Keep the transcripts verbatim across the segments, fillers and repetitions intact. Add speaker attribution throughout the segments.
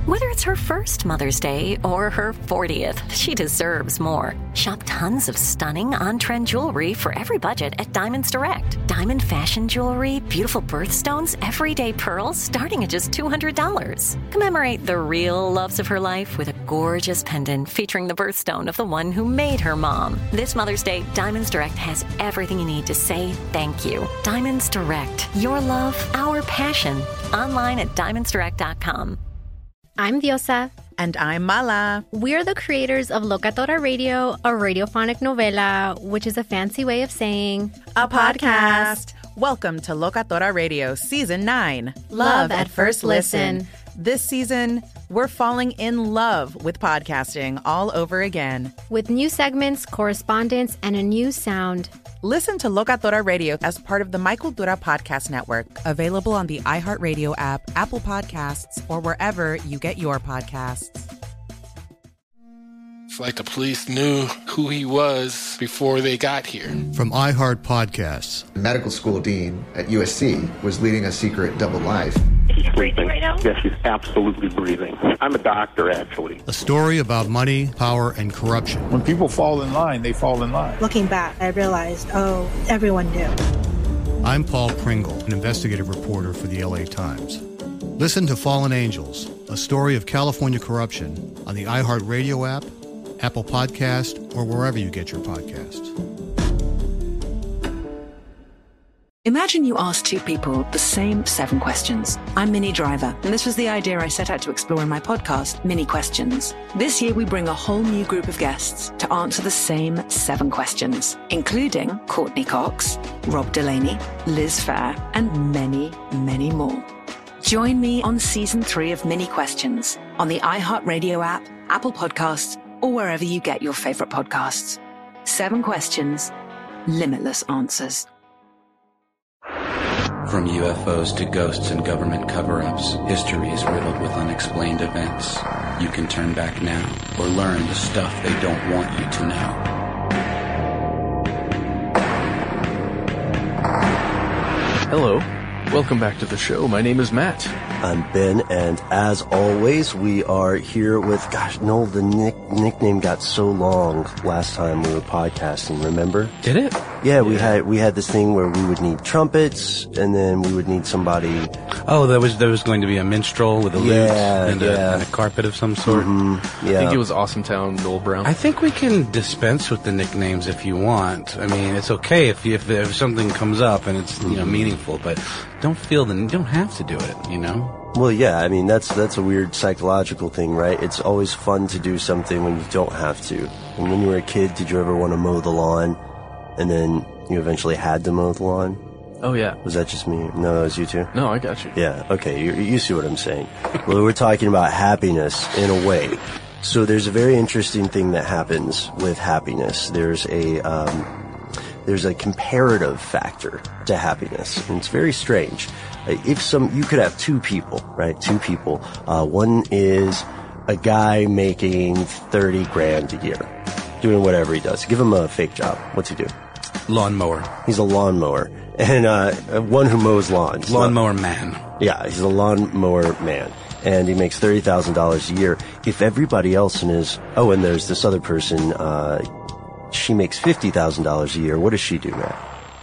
Speaker 1: Whether it's her first Mother's Day or her fortieth, she deserves more. Shop tons of stunning on-trend jewelry for every budget at Diamonds Direct. Diamond fashion jewelry, beautiful birthstones, everyday pearls starting at just two hundred dollars. Commemorate the real loves of her life with a gorgeous pendant featuring the birthstone of the one who made her mom. This Mother's Day, Diamonds Direct has everything you need to say thank you. Diamonds Direct. Your love, our passion. Online at diamonds direct dot com.
Speaker 2: I'm Diosa.
Speaker 3: And I'm Mala.
Speaker 2: We're the creators of Locatora Radio, a radiophonic novela, which is a fancy way of saying
Speaker 3: a podcast. Welcome to Locatora Radio Season nine.
Speaker 2: Love, love at First listen. listen.
Speaker 3: This season, we're falling in love with podcasting all over again.
Speaker 2: With new segments, correspondence, and a new sound.
Speaker 3: Listen to Locatora Radio as part of the My Cultura Podcast Network, available on the iHeartRadio app, Apple Podcasts, or wherever you get your podcasts.
Speaker 4: It's like the police knew who he was before they got here.
Speaker 5: From iHeart Podcasts.
Speaker 6: The medical school dean at U S C was leading a secret double life.
Speaker 7: Is she breathing right now? Yes, she's absolutely breathing. I'm a doctor, actually.
Speaker 5: A story about money, power, and corruption.
Speaker 8: When people fall in line, they fall in line.
Speaker 9: Looking back, I realized, oh, everyone knew.
Speaker 5: I'm Paul Pringle, an investigative reporter for the L A Times. Listen to Fallen Angels, a story of California corruption on the iHeartRadio app, Apple Podcast, or wherever you get your podcasts.
Speaker 10: Imagine you ask two people the same seven questions. I'm Minnie Driver, and this was the idea I set out to explore in my podcast, Mini Questions. This year, we bring a whole new group of guests to answer the same seven questions, including Courtney Cox, Rob Delaney, Liz Phair, and many, many more. Join me on Season three of Mini Questions on the iHeartRadio app, Apple Podcasts, or wherever you get your favorite podcasts. Seven questions, limitless answers.
Speaker 11: From U F Os to ghosts and government cover-ups, history is riddled with unexplained events. You can turn back now or learn the stuff they don't want you to know.
Speaker 12: Hello. Welcome back to the show. My name is Matt.
Speaker 13: I'm Ben, and as always, we are here with, gosh, no, the nick, nickname got so long last time we were podcasting, remember?
Speaker 12: Did it?
Speaker 13: Yeah, we yeah. had we had this thing where we would need trumpets, and then we would need somebody.
Speaker 11: Oh, there was there was going to be a minstrel with a lute
Speaker 13: yeah,
Speaker 11: and,
Speaker 13: yeah.
Speaker 11: a, and a carpet of some sort.
Speaker 13: Mm-hmm. Yeah.
Speaker 12: I think it was Awesome Town, Noel Brown.
Speaker 11: I think we can dispense with the nicknames if you want. I mean, it's okay if you, if, if something comes up and it's you know meaningful, but don't feel the you don't have to do it. You know.
Speaker 13: Well, yeah, I mean, that's that's a weird psychological thing, right? It's always fun to do something when you don't have to. And when you were a kid, did you ever want to mow the lawn? And then you eventually had to mow the lawn?
Speaker 12: Oh, yeah.
Speaker 13: Was that just me? No, that was you too?
Speaker 12: No, I got you.
Speaker 13: Yeah, okay, you, you see what I'm saying. Well, we're talking about happiness in a way. So there's a very interesting thing that happens with happiness. There's a, um, there's a comparative factor to happiness, and it's very strange. If some, you could have two people, right? Two people. Uh, one is a guy making thirty grand a year, doing whatever he does. Give him a fake job. What's he do?
Speaker 11: Lawnmower.
Speaker 13: He's a lawnmower. And, uh, one who mows lawns.
Speaker 11: Lawnmower man.
Speaker 13: Yeah, he's a lawnmower man. And he makes thirty thousand dollars a year. If everybody else in his, oh, and there's this other person, uh, she makes fifty thousand dollars a year. What does she do, Matt?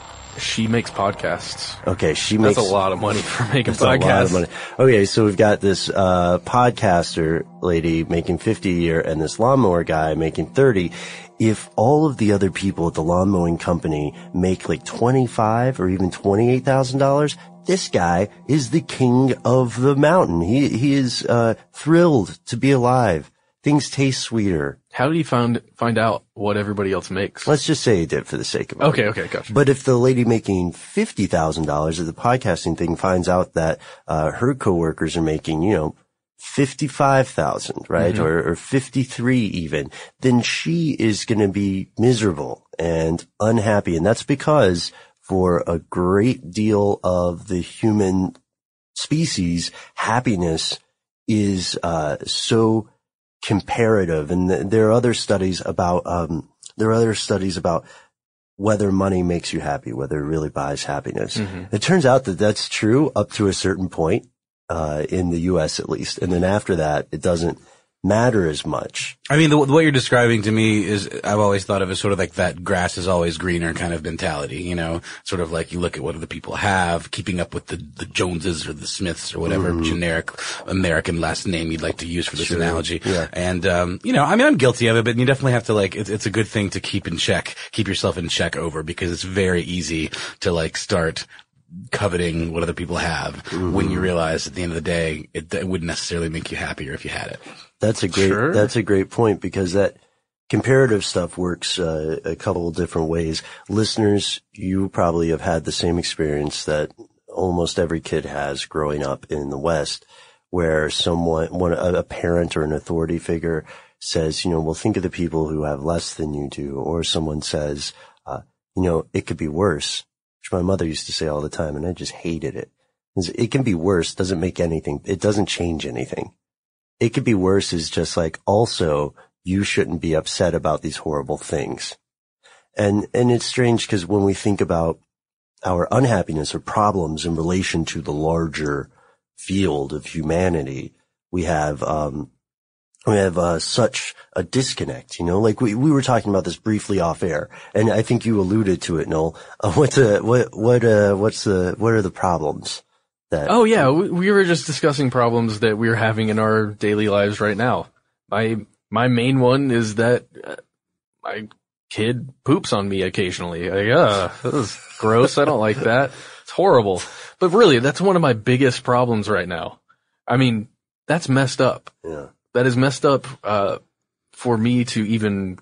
Speaker 12: She makes podcasts.
Speaker 13: Okay, she makes...
Speaker 12: That's a lot of money for making
Speaker 13: that's
Speaker 12: podcasts.
Speaker 13: a lot of money. Okay, so we've got this, uh, podcaster lady making fifty a year and this lawnmower guy making thirty. If all of the other people at the lawn mowing company make like twenty-five or even twenty-eight thousand dollars, this guy is the king of the mountain. He, he is, uh, thrilled to be alive. Things taste sweeter.
Speaker 12: How did he find find out what everybody else makes?
Speaker 13: Let's just say he did for the sake of it.
Speaker 12: Okay, okay, gotcha.
Speaker 13: But if the lady making fifty thousand dollars at the podcasting thing finds out that uh her coworkers are making, you know, fifty-five thousand, right? Mm-hmm. Or, or fifty-three even, then she is going to be miserable and unhappy. And that's because for a great deal of the human species, happiness is uh so comparative. And th- there are other studies about, um, there are other studies about whether money makes you happy, whether it really buys happiness. Mm-hmm. It turns out that that's true up to a certain point. uh, in the U S at least. And then after that, it doesn't matter as much.
Speaker 11: I mean, the, what you're describing to me is, I've always thought of as sort of like that grass is always greener kind of mentality, you know, sort of like you look at what other people have, keeping up with the, the Joneses or the Smiths or whatever mm. generic American last name you'd like to use for this sure. analogy.
Speaker 13: Yeah.
Speaker 11: And, um, you know, I mean, I'm guilty of it, but you definitely have to like, it's, it's a good thing to keep in check, keep yourself in check over, because it's very easy to like start coveting what other people have mm-hmm. when you realize at the end of the day, it, it wouldn't necessarily make you happier if you had it.
Speaker 13: That's a great,
Speaker 12: sure.
Speaker 13: that's a great point, because that comparative stuff works uh, a couple of different ways. Listeners, you probably have had the same experience that almost every kid has growing up in the West, where someone, one, a parent or an authority figure says, you know, well, think of the people who have less than you do, or someone says, uh, you know, it could be worse, which my mother used to say all the time, and I just hated it. It can be worse, doesn't make anything, it doesn't change anything. It could be worse is just like, also, you shouldn't be upset about these horrible things. And, and it's strange because when we think about our unhappiness or problems in relation to the larger field of humanity, we have, um, we have, uh, such a disconnect, you know, like we, we were talking about this briefly off air, and I think you alluded to it, Noel. Uh, what's the, what, what, uh, what's the, what are the problems? That,
Speaker 12: oh yeah, we, we were just discussing problems that we're having in our daily lives right now. My my main one is that uh, my kid poops on me occasionally. Like, uh, this is gross. I don't like that. It's horrible. But really, that's one of my biggest problems right now. I mean, that's messed up.
Speaker 13: Yeah.
Speaker 12: That is messed up uh for me to even.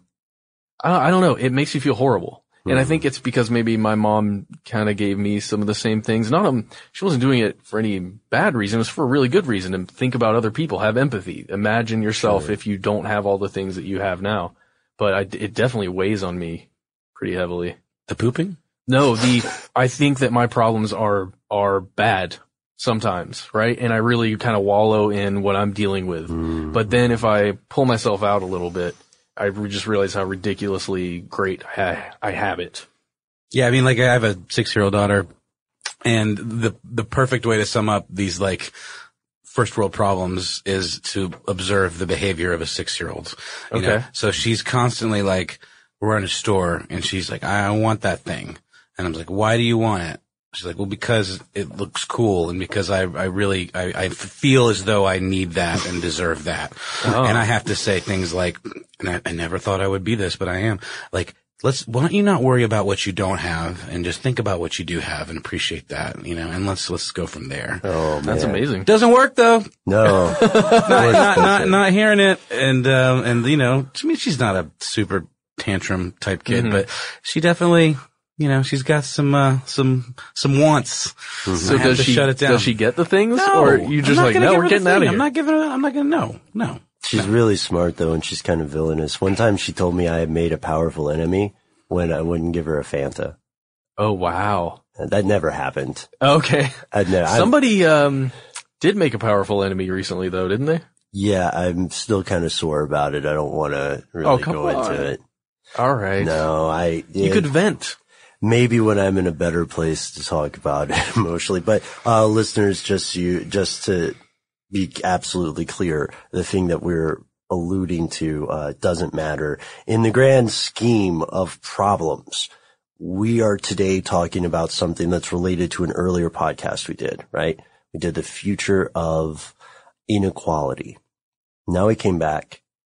Speaker 12: I don't, I don't know. It makes you feel horrible. And I think it's because maybe my mom kind of gave me some of the same things. Not um, she wasn't doing it for any bad reason. It was for a really good reason. And think about other people. Have empathy. Imagine yourself
Speaker 13: sure.
Speaker 12: if you don't have all the things that you have now. But I, it definitely weighs on me pretty heavily.
Speaker 11: The pooping?
Speaker 12: No, the I think that my problems are are bad sometimes, right? And I really kind of wallow in what I'm dealing with.
Speaker 13: Mm.
Speaker 12: But then if I pull myself out a little bit, I just realized how ridiculously great I, I have it.
Speaker 11: Yeah, I mean, like, I have a six-year-old daughter, and the the perfect way to sum up these, like, first world problems is to observe the behavior of a six-year-old. You
Speaker 12: Okay.
Speaker 11: know? So she's constantly, like, we're in a store, and she's like, I want that thing. And I'm like, why do you want it? She's like, well, because it looks cool, and because I, I really, I, I feel as though I need that and deserve that.
Speaker 12: Oh.
Speaker 11: And I have to say things like, and I, I never thought I would be this, but I am. Like, let's, why don't you not worry about what you don't have and just think about what you do have and appreciate that, you know, and let's, let's go from there.
Speaker 13: Oh, man.
Speaker 12: That's amazing.
Speaker 11: Doesn't work though.
Speaker 13: No.
Speaker 11: not, not, not, not hearing it. And, um, and, you know, to me, she's not a super tantrum type kid,
Speaker 12: Mm-hmm.
Speaker 11: but she definitely, you know, she's got some, uh, some, some wants.
Speaker 13: Mm-hmm.
Speaker 12: So
Speaker 11: I have
Speaker 12: does
Speaker 11: to
Speaker 12: she,
Speaker 11: shut it down.
Speaker 12: does she get the things?
Speaker 11: No,
Speaker 12: or you just
Speaker 11: I'm not
Speaker 12: like,
Speaker 11: gonna
Speaker 12: no,
Speaker 11: give
Speaker 12: we're
Speaker 11: her the
Speaker 12: getting out
Speaker 11: thing.
Speaker 12: of
Speaker 11: I'm
Speaker 12: here?
Speaker 11: not giving her, I'm not gonna, no, no.
Speaker 13: She's really smart though, and she's kind of villainous. One time she told me I had made a powerful enemy when I wouldn't give her a Fanta.
Speaker 12: Oh, wow.
Speaker 13: That never happened.
Speaker 12: Okay.
Speaker 13: I'd never,
Speaker 12: Somebody, um, did make a powerful enemy recently though, didn't they?
Speaker 13: Yeah, I'm still kind of sore about it. I don't want to really
Speaker 12: Oh, come
Speaker 13: go
Speaker 12: on.
Speaker 13: into it.
Speaker 12: All right.
Speaker 13: No, I.
Speaker 12: You
Speaker 13: yeah,
Speaker 12: could vent.
Speaker 13: maybe when I'm in a better place to talk about it emotionally. But uh listeners, just you, just to be absolutely clear, the thing that we're alluding to uh doesn't matter in the grand scheme of problems. We are today talking about something that's related to an earlier podcast we did, right? We did the future of inequality. Now we came back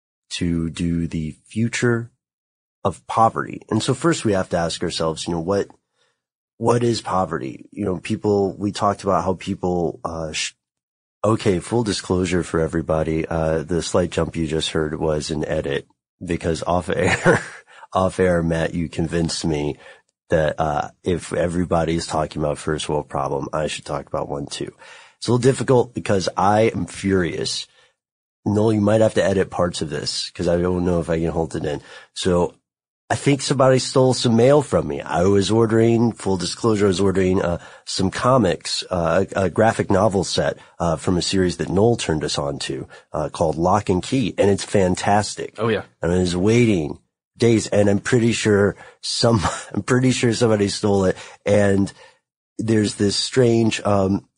Speaker 13: to do the future of poverty. And so first we have to ask ourselves, you know, what, what is poverty? You know, people, we talked about how people, uh, sh- okay, full disclosure for everybody. Uh, the slight jump you just heard was an edit because off air, off air, Matt, you convinced me that, uh, if everybody's talking about first world problem, I should talk about one too. It's a little difficult because I am furious. Noel, you might have to edit parts of this because I don't know if I can hold it in. So I think somebody stole some mail from me. I was ordering, full disclosure, I was ordering uh, some comics, uh, a, a graphic novel set uh, from a series that Noel turned us on to uh, called Lock and Key, and it's fantastic.
Speaker 12: Oh yeah.
Speaker 13: And I was waiting days, and I'm pretty sure some, I'm pretty sure somebody stole it. And there's this strange, um,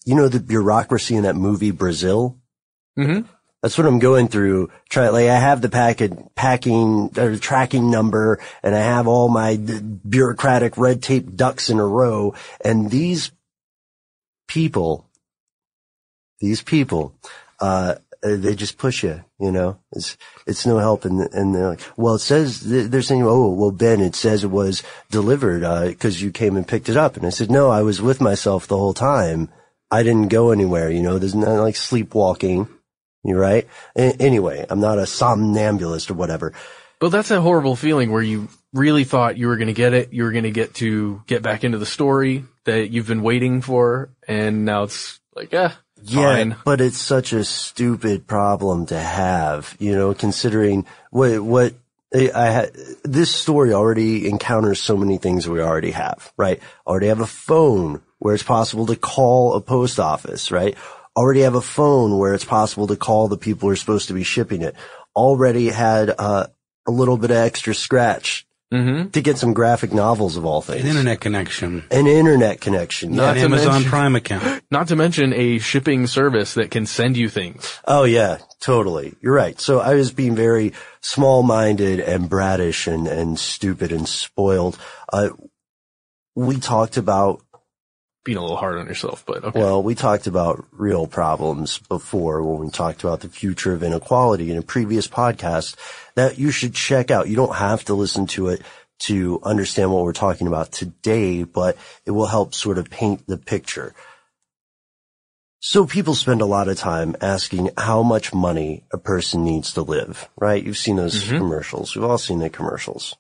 Speaker 13: you know, the bureaucracy in that movie, Brazil?
Speaker 12: Mm-hmm.
Speaker 13: That's what I'm going through. Try, like, I have the packet, packing, or tracking number, and I have all my bureaucratic red tape ducks in a row, and these people, these people, uh, they just push you, you know, it's, it's no help. And, and they're like, well, it says, they're saying, oh, well, Ben, it says it was delivered, uh, cause you came and picked it up. And I said, no, I was with myself the whole time. I didn't go anywhere, you know, there's not like sleepwalking. You're right. A- anyway, I'm not a somnambulist or whatever.
Speaker 12: But that's a horrible feeling where you really thought you were going to get it. You were going to get to get back into the story that you've been waiting for. And now it's like, eh.
Speaker 13: Yeah,
Speaker 12: fine.
Speaker 13: But it's such a stupid problem to have, you know, considering what, what I had, this story already encounters so many things we already have, right? Already have a phone where it's possible to call a post office, right? Already have a phone where it's possible to call the people who are supposed to be shipping it. Already had, uh, a little bit of extra scratch. Mm-hmm. To get some graphic novels of all things.
Speaker 11: An internet connection.
Speaker 13: An internet connection.
Speaker 11: Not
Speaker 13: yeah.
Speaker 11: an Amazon mention, Prime account.
Speaker 12: Not to mention a shipping service that can send you things.
Speaker 13: Oh yeah, totally. You're right. So I was being very small-minded and bratish and, and stupid and spoiled. Uh, we talked about
Speaker 12: being a little hard on yourself, but okay.
Speaker 13: Well, we talked about real problems before when we talked about the future of inequality in a previous podcast that you should check out. You don't have to listen to it to understand what we're talking about today, but it will help sort of paint the picture. So people spend a lot of time asking how much money a person needs to live, right? You've seen those mm-hmm. commercials. We've all seen the commercials.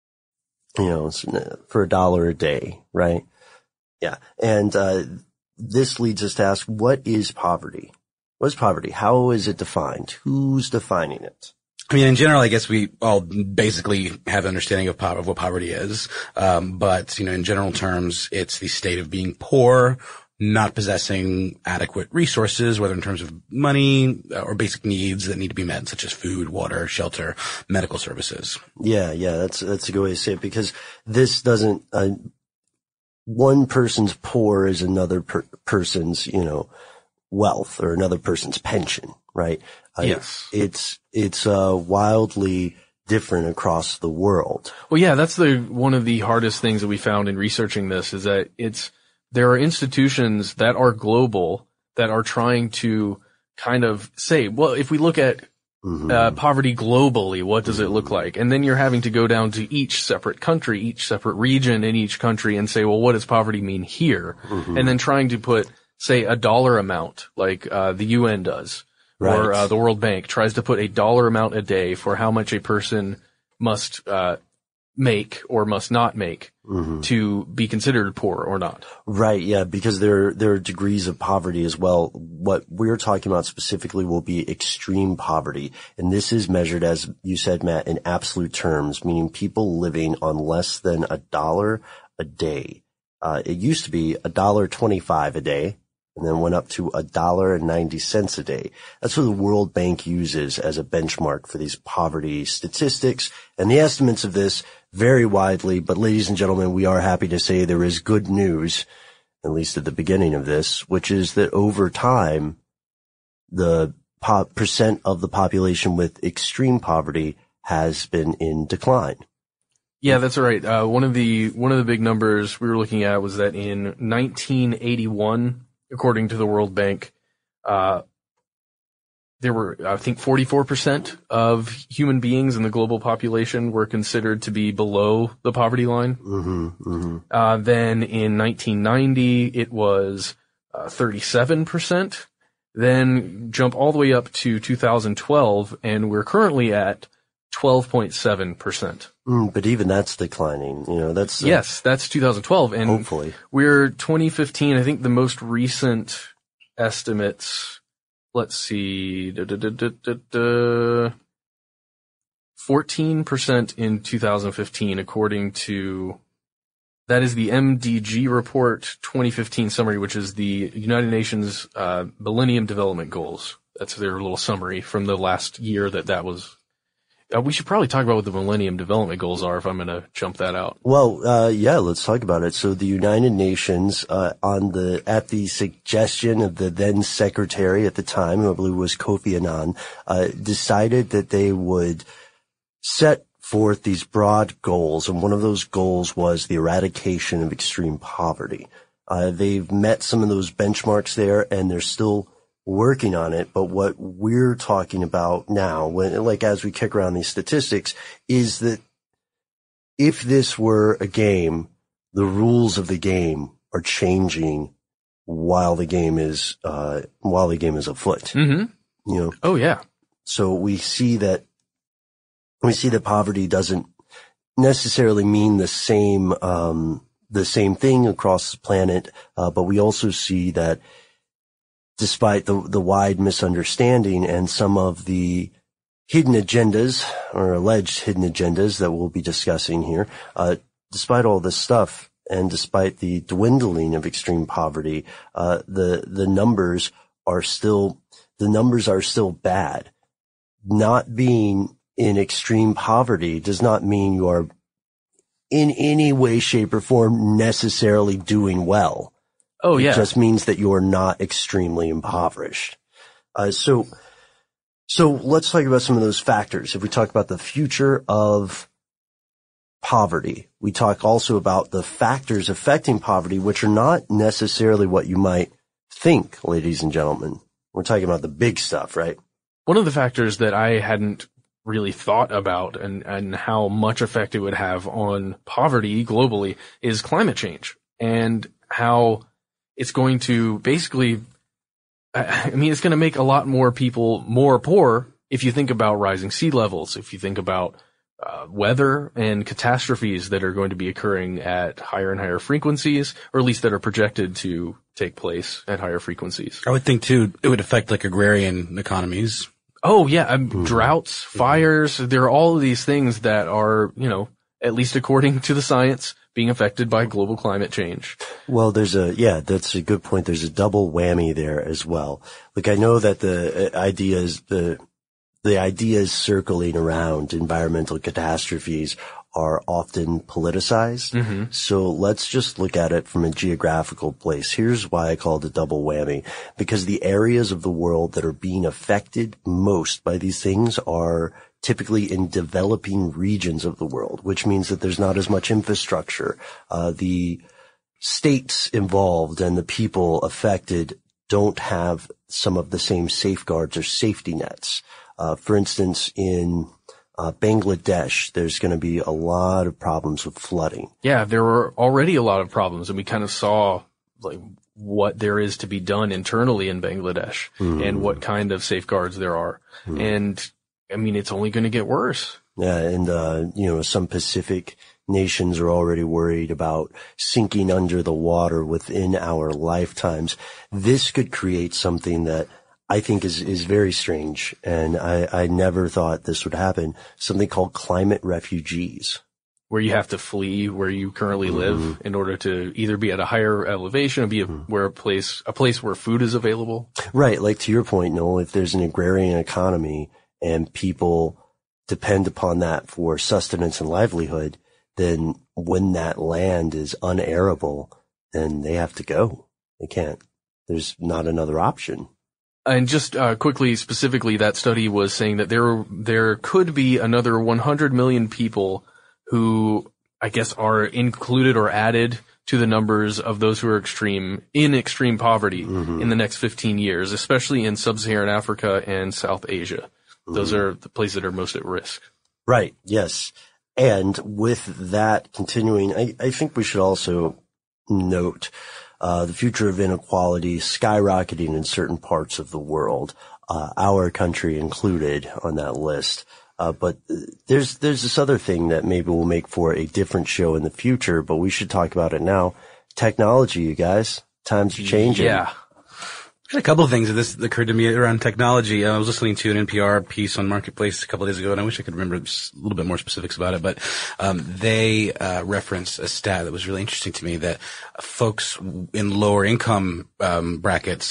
Speaker 13: You know, it's for a dollar a day, right? Yeah. And, uh, this leads us to ask, what is poverty? What is poverty? How is it defined? Who's defining it?
Speaker 11: I mean, in general, I guess we all basically have an understanding of, po- of what poverty is. Um, but, you know, in general terms, it's the state of being poor, not possessing adequate resources, whether in terms of money or basic needs that need to be met, such as food, water, shelter, medical services.
Speaker 13: Yeah. Yeah. That's, that's a good way to say it, because this doesn't, uh, one person's poor is another per- person's, you know, wealth or another person's pension, right? Uh,
Speaker 12: yes.
Speaker 13: It's, it's, uh, wildly different across the world.
Speaker 12: Well, yeah, that's the, one of the hardest things that we found in researching this is that it's, there are institutions that are global that are trying to kind of say, well, if we look at Mm-hmm. Uh, poverty globally, what does it look like? And then you're having to go down to each separate country, each separate region in each country and say, well, what does poverty mean here? Mm-hmm. And then trying to put, say, a dollar amount like, uh, the U N does. Right. Or, uh, the World Bank tries to put a dollar amount a day for how much a person must, uh, make or must not make mm-hmm. to be considered poor or not.
Speaker 13: Right, yeah, because there there are degrees of poverty as well. What we're talking about specifically will be extreme poverty, and this is measured, as you said, Matt, in absolute terms, meaning people living on less than a dollar a day. Uh, it used to be a dollar twenty-five a day, and then went up to a dollar and ninety cents a day. That's what the World Bank uses as a benchmark for these poverty statistics, and the estimates of this vary widely. But ladies and gentlemen, we are happy to say there is good news, at least at the beginning of this, which is that over time, the po- percent of the population with extreme poverty has been in decline.
Speaker 12: Yeah, that's right. Uh, one of the one of the big numbers we were looking at was that in nineteen eighty-one, according to the World Bank, uh, there were, I think, forty-four percent of human beings in the global population were considered to be below the poverty line.
Speaker 13: Mm-hmm, mm-hmm.
Speaker 12: Uh, then in nineteen ninety, it was uh, thirty-seven percent. Then jump all the way up to two thousand twelve, and we're currently at twelve point seven percent.
Speaker 13: Mm, but even that's declining. You know, that's uh,
Speaker 12: yes, that's two thousand twelve, and
Speaker 13: hopefully
Speaker 12: we're twenty fifteen. I think the most recent estimates. Let's see, da, da, da, da, da, da, fourteen percent in two thousand fifteen, according to, that is the M D G report twenty fifteen summary, which is the United Nations uh, Millennium Development Goals. That's their little summary from the last year that that was Uh, we should probably talk about what the Millennium Development Goals are if I'm going to jump that out.
Speaker 13: Well, uh, yeah, let's talk about it. So the United Nations, uh, on the, at the suggestion of the then secretary at the time, who I believe was Kofi Annan, uh, decided that they would set forth these broad goals. And one of those goals was the eradication of extreme poverty. Uh, they've met some of those benchmarks there, and they're still working on it. But what we're talking about now, when, like, as we kick around these statistics, is that if this were a game, the rules of the game are changing while the game is, uh, while the game is afoot.
Speaker 12: Mm-hmm.
Speaker 13: You know?
Speaker 12: Oh, yeah.
Speaker 13: So we see that, we see that poverty doesn't necessarily mean the same, um, the same thing across the planet. Uh, but we also see that despite the, the wide misunderstanding and some of the hidden agendas or alleged hidden agendas that we'll be discussing here, uh, despite all this stuff and despite the dwindling of extreme poverty, uh, the, the numbers are still, the numbers are still bad. Not being in extreme poverty does not mean you are in any way, shape, or form necessarily doing well.
Speaker 12: Oh, yeah.
Speaker 13: It just means that you're not extremely impoverished. Uh, so, so let's talk about some of those factors. If we talk about the future of poverty, we talk also about the factors affecting poverty, which are not necessarily what you might think, ladies and gentlemen. We're talking about the big stuff, right?
Speaker 12: One of the factors that I hadn't really thought about and, and how much effect it would have on poverty globally is climate change, and how it's going to basically, I mean, it's going to make a lot more people more poor if you think about rising sea levels, if you think about uh, weather and catastrophes that are going to be occurring at higher and higher frequencies, or at least that are projected to take place at higher frequencies.
Speaker 11: I would think, too, it would affect like agrarian economies.
Speaker 12: Oh, yeah. Um, mm. Droughts, fires, there are all of these things that are, you know, at least according to the science, being affected by global climate change.
Speaker 13: Well, there's a, yeah, that's a good point. There's a double whammy there as well. Like, I know that the ideas, the, the ideas circling around environmental catastrophes are often politicized.
Speaker 12: Mm-hmm.
Speaker 13: So let's just look at it from a geographical place. Here's why I call it a double whammy. Because the areas of the world that are being affected most by these things are typically in developing regions of the world, which means that there's not as much infrastructure. Uh, the states involved and the people affected don't have some of the same safeguards or safety nets. Uh, for instance, in uh, Bangladesh, there's going to be a lot of problems with flooding.
Speaker 12: Yeah, there were already a lot of problems, and we kind of saw like what there is to be done internally in Bangladesh mm. and what kind of safeguards there are. Mm. And I mean, it's only going to get worse.
Speaker 13: Yeah, and, uh, you know, some Pacific nations are already worried about sinking under the water within our lifetimes. This could create something that I think is, is very strange, and I, I never thought this would happen, something called climate refugees.
Speaker 12: Where you have to flee where you currently live mm-hmm. in order to either be at a higher elevation or be a, mm-hmm. where a place, a place where food is available.
Speaker 13: Right. Like to your point, Noel, if there's an agrarian economy and people depend upon that for sustenance and livelihood, then when that land is unarable, then they have to go. They can't. There's not another option.
Speaker 12: And just uh, quickly, specifically, that study was saying that there there could be another one hundred million people who, I guess, are included or added to the numbers of those who are extreme in extreme poverty mm-hmm. in the next fifteen years, especially in sub-Saharan Africa and South Asia. Those are the places that are most at risk.
Speaker 13: Right. Yes. And with that continuing, I, I think we should also note uh, the future of inequality skyrocketing in certain parts of the world, uh, our country included on that list. Uh, but there's there's this other thing that maybe will make for a different show in the future, but we should talk about it now. Technology, you guys. Times are changing.
Speaker 12: Yeah.
Speaker 11: There's a couple of things that this occurred to me around technology. I was listening to an N P R piece on Marketplace a couple of days ago, and I wish I could remember a little bit more specifics about it, but um, they uh, referenced a stat that was really interesting to me, that folks in lower income um, brackets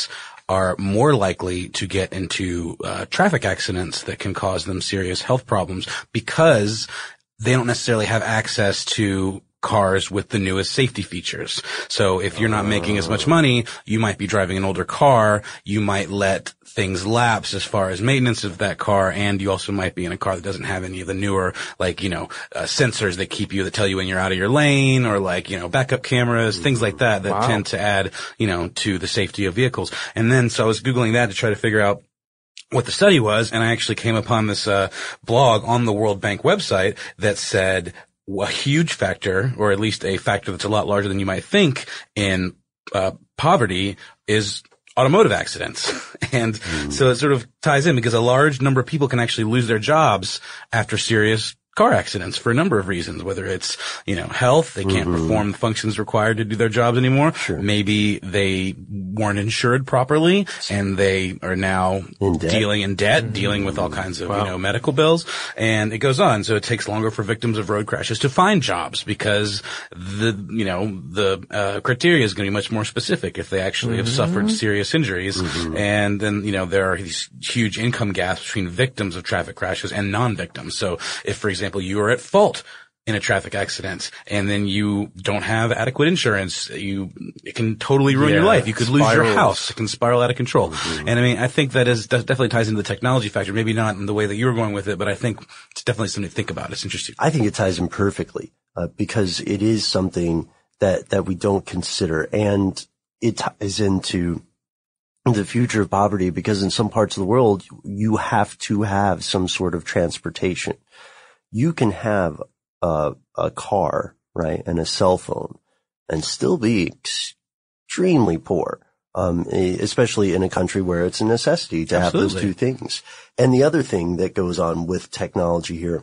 Speaker 11: are more likely to get into uh, traffic accidents that can cause them serious health problems because they don't necessarily have access to cars with the newest safety features. So if you're not making as much money, you might be driving an older car. You might let things lapse as far as maintenance of that car. And you also might be in a car that doesn't have any of the newer, like, you know, uh, sensors that keep you, that tell you when you're out of your lane, or like, you know, backup cameras, things like that, that wow. tend to add, you know, to the safety of vehicles. And then, so I was Googling that to try to figure out what the study was. And I actually came upon this, uh, blog on the World Bank website that said, a huge factor, or at least a factor that's a lot larger than you might think in uh, poverty, is automotive accidents. And mm. so it sort of ties in because a large number of people can actually lose their jobs after serious car accidents for a number of reasons, whether it's, you know, health, they can't mm-hmm. perform the functions required to do their jobs anymore. Sure. Maybe they weren't insured properly and they are now in dealing in debt, mm-hmm. dealing with all kinds of, wow. you know, medical bills, and it goes on. So it takes longer for victims of road crashes to find jobs because the, you know, the, uh, criteria is going to be much more specific if they actually mm-hmm. have suffered serious injuries. Mm-hmm. And then, you know, there are these huge income gaps between victims of traffic crashes and non-victims. So if, for example, you are at fault in a traffic accident and then you don't have adequate insurance, you, it can totally ruin yeah, your life. You could spirals. lose your house. It can spiral out of control. Mm-hmm. And I mean, I think that is, that definitely ties into the technology factor. Maybe not in the way that you were going with it, but I think it's definitely something to think about. It's interesting.
Speaker 13: I think it ties in perfectly, uh, because it is something that, that we don't consider, and it ties into the future of poverty because in some parts of the world, you have to have some sort of transportation. You can have a, a car, right, and a cell phone and still be extremely poor, um, especially in a country where it's a necessity to Absolutely. have those two things. And the other thing that goes on with technology here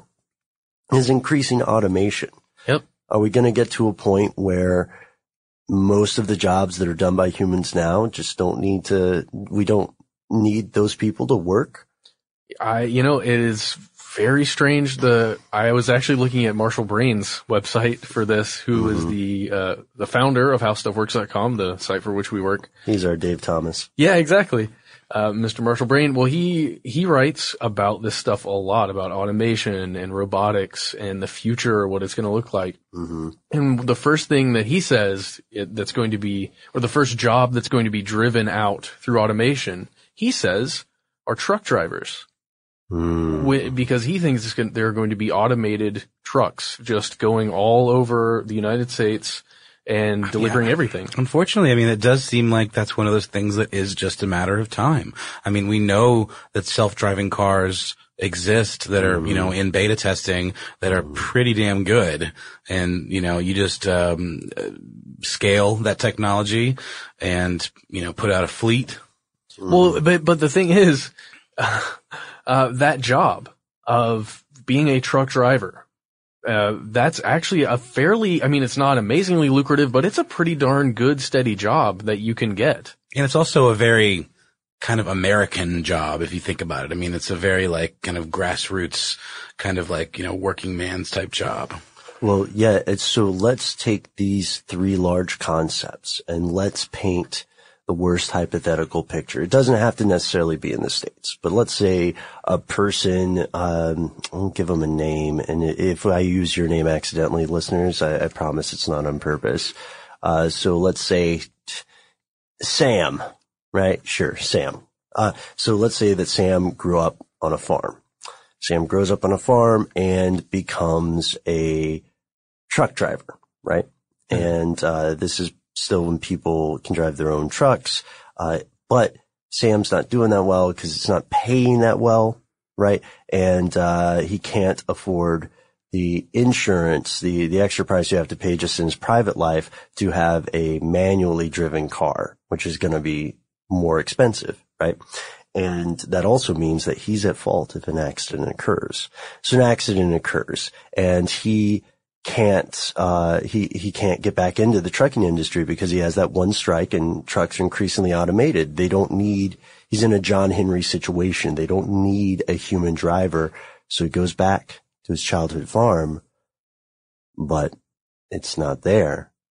Speaker 13: is increasing automation.
Speaker 12: Yep.
Speaker 13: Are we going to get to a point where most of the jobs that are done by humans now just don't need to, we don't need those people to work?
Speaker 12: I, you know, it is very strange. The I was actually looking at Marshall Brain's website for this, who mm-hmm. is the uh the founder of How Stuff Works dot com, the site for which we work.
Speaker 13: He's our Dave Thomas.
Speaker 12: Yeah, exactly. Uh, Mister Marshall Brain. Well, he he writes about this stuff a lot, about automation and robotics and the future, what it's going to look like. Mm-hmm. And the first thing that he says it, that's going to be, or the first job that's going to be driven out through automation, he says, are truck drivers. Mm. Because he thinks there are going to be automated trucks just going all over the United States and delivering yeah. everything.
Speaker 11: Unfortunately, I mean, it does seem like that's one of those things that is just a matter of time. I mean, we know that self-driving cars exist that are, mm. you know, in beta testing that are pretty damn good. And, you know, you just, um, scale that technology and, you know, put out a fleet.
Speaker 12: Mm. Well, but, but the thing is, uh, Uh, that job of being a truck driver, uh, that's actually a fairly, I mean, it's not amazingly lucrative, but it's a pretty darn good, steady job that you can get.
Speaker 11: And it's also a very kind of American job, if you think about it. I mean, it's a very like kind of grassroots, kind of like, you know, working man's type job.
Speaker 13: Well, yeah. It's, so let's take these three large concepts and let's paint the worst hypothetical picture. It doesn't have to necessarily be in the States, but let's say a person, um, I'll give them a name, and if I use your name accidentally, listeners, I, I promise it's not on purpose. Uh, so let's say Sam, right? Sure, Sam. Uh, so let's say that Sam grew up on a farm. Sam grows up on a farm and becomes a truck driver, right? Mm-hmm. And, uh, this is still when people can drive their own trucks. Uh, but Sam's not doing that well because it's not paying that well, right? And, uh, he can't afford the insurance, the, the extra price you have to pay just in his private life to have a manually driven car, which is going to be more expensive, right? And that also means that he's at fault if an accident occurs. So an accident occurs and he can't, uh, he, he can't get back into the trucking industry because he has that one strike and trucks are increasingly automated. They don't need, he's in a John Henry situation. They don't need a human driver. So he goes back to his childhood farm, but it's not there.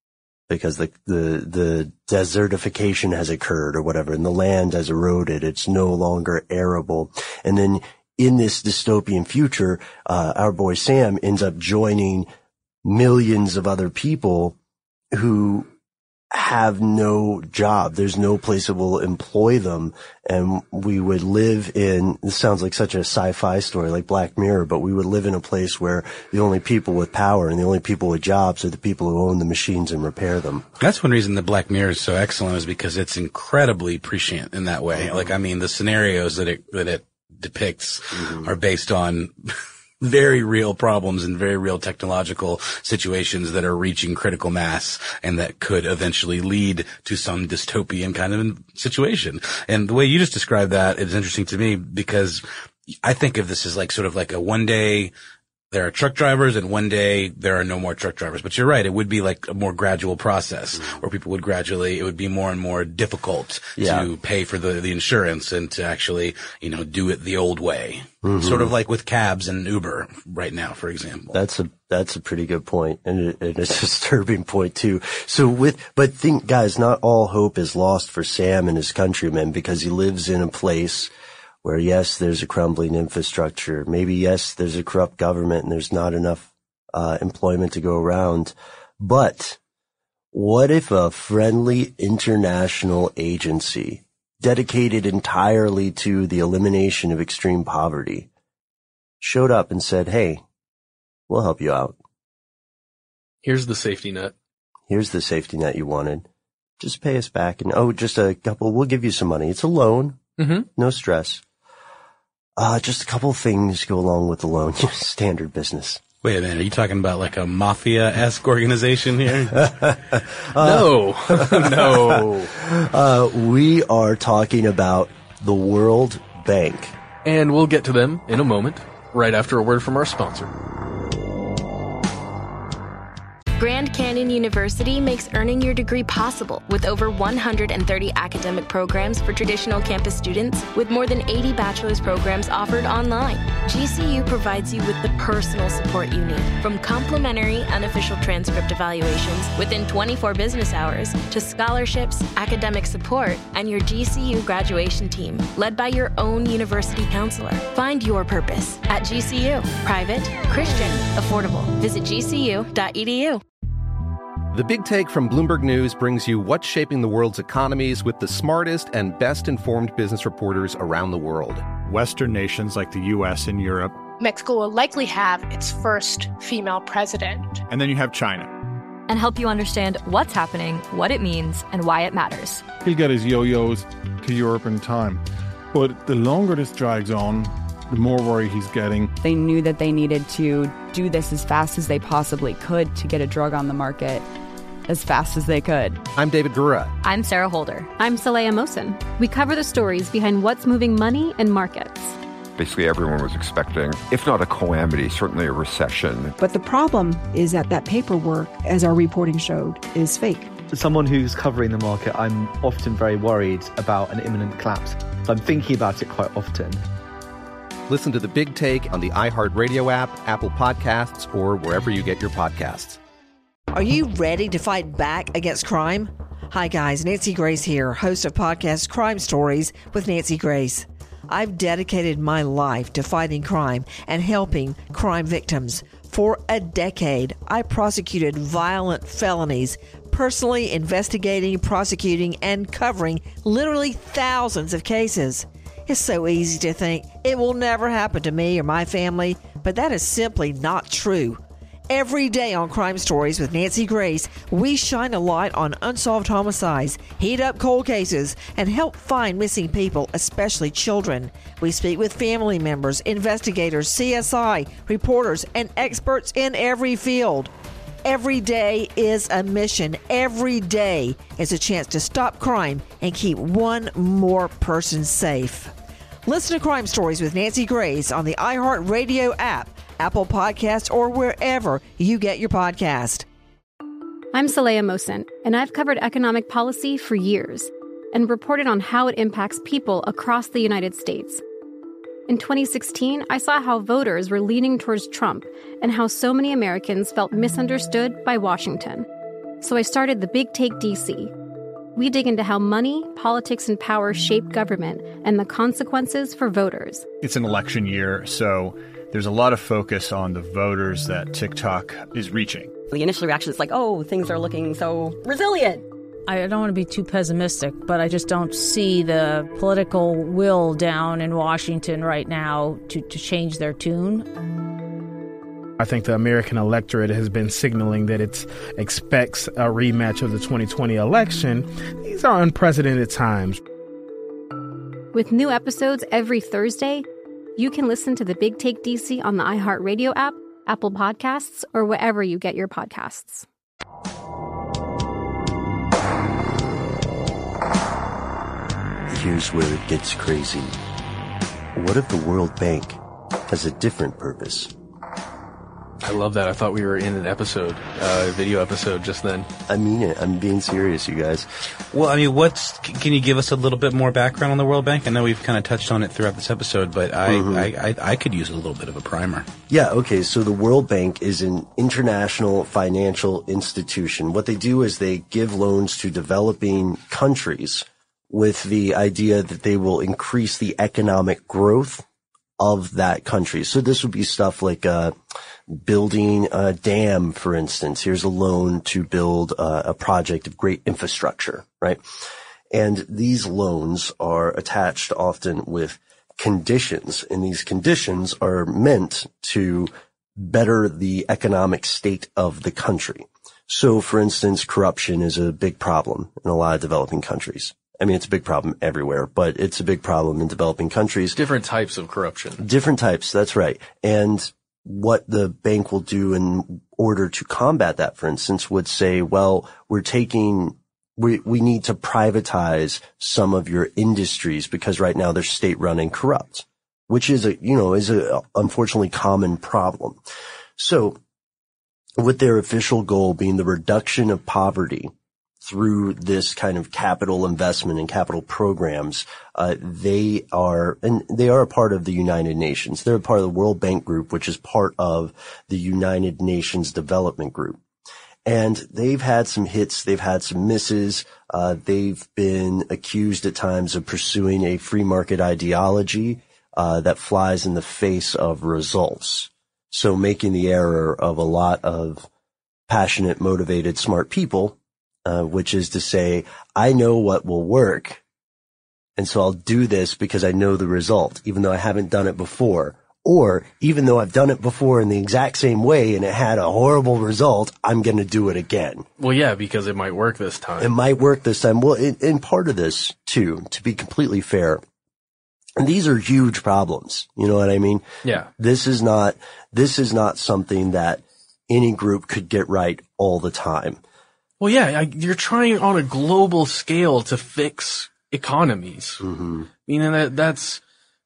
Speaker 13: because the, the, the desertification has occurred or whatever, and the land has eroded. It's no longer arable. And then in this dystopian future, uh, our boy Sam ends up joining millions of other people who have no job. There's no place that will employ them. And we would live in, this sounds like such a sci-fi story like Black Mirror, but we would live in a place where the only people with power and the only people with jobs are the people who own the machines and repair them.
Speaker 11: That's one reason that Black Mirror is so excellent, is because it's incredibly prescient in that way. Mm-hmm. Like, I mean, the scenarios that it, that it depicts mm-hmm. are based on very real problems and very real technological situations that are reaching critical mass and that could eventually lead to some dystopian kind of situation. And the way you just described that is interesting to me, because I think of this as like sort of like a one day there are truck drivers and one day there are no more truck drivers. But you're right. It would be like a more gradual process mm-hmm. where people would gradually, it would be more and more difficult yeah. to pay for the, the insurance and to actually, you know, do it the old way. Mm-hmm. Sort of like with cabs and Uber right now, for example.
Speaker 13: That's a, that's a pretty good point, and, it, and it's a disturbing point too. So with, but think guys, not all hope is lost for Sam and his countrymen, because he lives in a place where, yes, there's a crumbling infrastructure. Maybe, yes, there's a corrupt government and there's not enough uh employment to go around. But what if a friendly international agency dedicated entirely to the elimination of extreme poverty showed up and said, hey, we'll help you out.
Speaker 12: Here's the safety net.
Speaker 13: Here's the safety net you wanted. Just pay us back. And, oh, just a couple, we'll give you some money. It's a loan. Mm-hmm. No stress. Uh, just a couple of things go along with the loan. Standard business.
Speaker 11: Wait a minute. Are you talking about like a mafia-esque organization here?
Speaker 12: uh, no. no.
Speaker 13: Uh, we are talking about the World Bank.
Speaker 12: And we'll get to them in a moment, right after a word from our sponsor.
Speaker 14: Grand Canyon University makes earning your degree possible with over one hundred thirty academic programs for traditional campus students, with more than eighty bachelor's programs offered online. G C U provides you with the personal support you need, from complimentary unofficial transcript evaluations within twenty-four business hours to scholarships, academic support, and your G C U graduation team, led by your own university counselor. Find your purpose at G C U. Private, Christian, affordable. Visit G C U dot E D U.
Speaker 15: The Big Take from Bloomberg News brings you what's shaping the world's economies with the smartest and best-informed business reporters around the world.
Speaker 8: Western nations like the U S and Europe.
Speaker 16: Mexico will likely have its first female president.
Speaker 8: And then you have China.
Speaker 17: And help you understand what's happening, what it means, and why it matters.
Speaker 18: He'll get his yo-yos to Europe in time. But the longer this drags on, the more worry he's getting.
Speaker 19: They knew that they needed to do this as fast as they possibly could to get a drug on the market as fast as they could.
Speaker 15: I'm David Gura.
Speaker 17: I'm Sarah Holder.
Speaker 2: I'm Saleha Mohsen. We cover the stories behind what's moving money and markets.
Speaker 20: Basically, everyone was expecting, if not a calamity, certainly a recession.
Speaker 21: But the problem is that that paperwork, as our reporting showed, is fake.
Speaker 22: As someone who's covering the market, I'm often very worried about an imminent collapse. I'm thinking about it quite often.
Speaker 15: Listen to The Big Take on the iHeartRadio app, Apple Podcasts, or wherever you get your podcasts.
Speaker 23: Are you ready to fight back against crime? Hi guys, Nancy Grace here, host of podcast Crime Stories with Nancy Grace. I've dedicated my life to fighting crime and helping crime victims. For a decade, I prosecuted violent felonies, personally investigating, prosecuting, and covering literally thousands of cases. It's so easy to think it will never happen to me or my family, but that is simply not true. Every day on Crime Stories with Nancy Grace, we shine a light on unsolved homicides, heat up cold cases, and help find missing people, especially children. We speak with family members, investigators, C S I, reporters, and experts in every field. Every day is a mission. Every day is a chance to stop crime and keep one more person safe. Listen to Crime Stories with Nancy Grace on the iHeartRadio app, Apple Podcasts, or wherever you get your podcast.
Speaker 2: I'm Saleha Mohsen, and I've covered economic policy for years and reported on how it impacts people across the United States. In twenty sixteen, I saw how voters were leaning towards Trump and how so many Americans felt misunderstood by Washington. So I started the Big Take D C. We dig into how money, politics, and power shape government and the consequences for voters.
Speaker 8: It's an election year, so there's a lot of focus on the voters that TikTok is reaching.
Speaker 1: The initial reaction is like, oh, things are looking so resilient.
Speaker 3: I don't want to be too pessimistic, but I just don't see the political will down in Washington right now to, to change their tune.
Speaker 4: I think the American electorate has been signaling that it expects a rematch of the twenty twenty election. These are unprecedented times.
Speaker 2: With new episodes every Thursday, you can listen to the Big Take D C on the iHeartRadio app, Apple Podcasts, or wherever you get your podcasts.
Speaker 13: Here's where it gets crazy. What if the World Bank has a different purpose?
Speaker 12: I love that. I thought we were in an episode, uh, a video episode just then.
Speaker 13: I mean it. I'm being serious, you guys.
Speaker 11: Well, I mean, what's, can you give us a little bit more background on the World Bank? I know we've kind of touched on it throughout this episode, but I, mm-hmm. I, I, I could use a little bit of a primer.
Speaker 13: Yeah, okay. So the World Bank is an international financial institution. What they do is they give loans to developing countries with the idea that they will increase the economic growth of that country. So this would be stuff like, uh, building a dam, for instance. Here's a loan to build uh, a project of great infrastructure, right? And these loans are attached often with conditions, and these conditions are meant to better the economic state of the country. So, for instance, corruption is a big problem in a lot of developing countries. I mean, it's a big problem everywhere, but it's a big problem in developing countries.
Speaker 12: Different types of corruption.
Speaker 13: Different types, that's right. And what the bank will do in order to combat that, for instance, would say, well, we're taking, we, we need to privatize some of your industries because right now they're state-run and corrupt, which is a, you know, is a unfortunately common problem. So with their official goal being the reduction of poverty through this kind of capital investment and capital programs, uh, they are, and they are a part of the United Nations. They're a part of the World Bank Group, which is part of the United Nations Development Group. And they've had some hits, they've had some misses, uh, they've been accused at times of pursuing a free market ideology, uh, that flies in the face of results. So making the error of a lot of passionate, motivated, smart people, Uh, which is to say, I know what will work, and so I'll do this because I know the result, even though I haven't done it before. Or, even though I've done it before in the exact same way and it had a horrible result, I'm going to do it again.
Speaker 12: Well, yeah, because it might work this time.
Speaker 13: It might work this time. Well, in, in part of this, too, to be completely fair, and these are huge problems, you know what I mean?
Speaker 12: Yeah.
Speaker 13: This is not, this is not something that any group could get right all the time.
Speaker 12: Well, yeah, I, you're trying on a global scale to fix economies.
Speaker 13: Mm-hmm.
Speaker 12: I mean, and that, that's,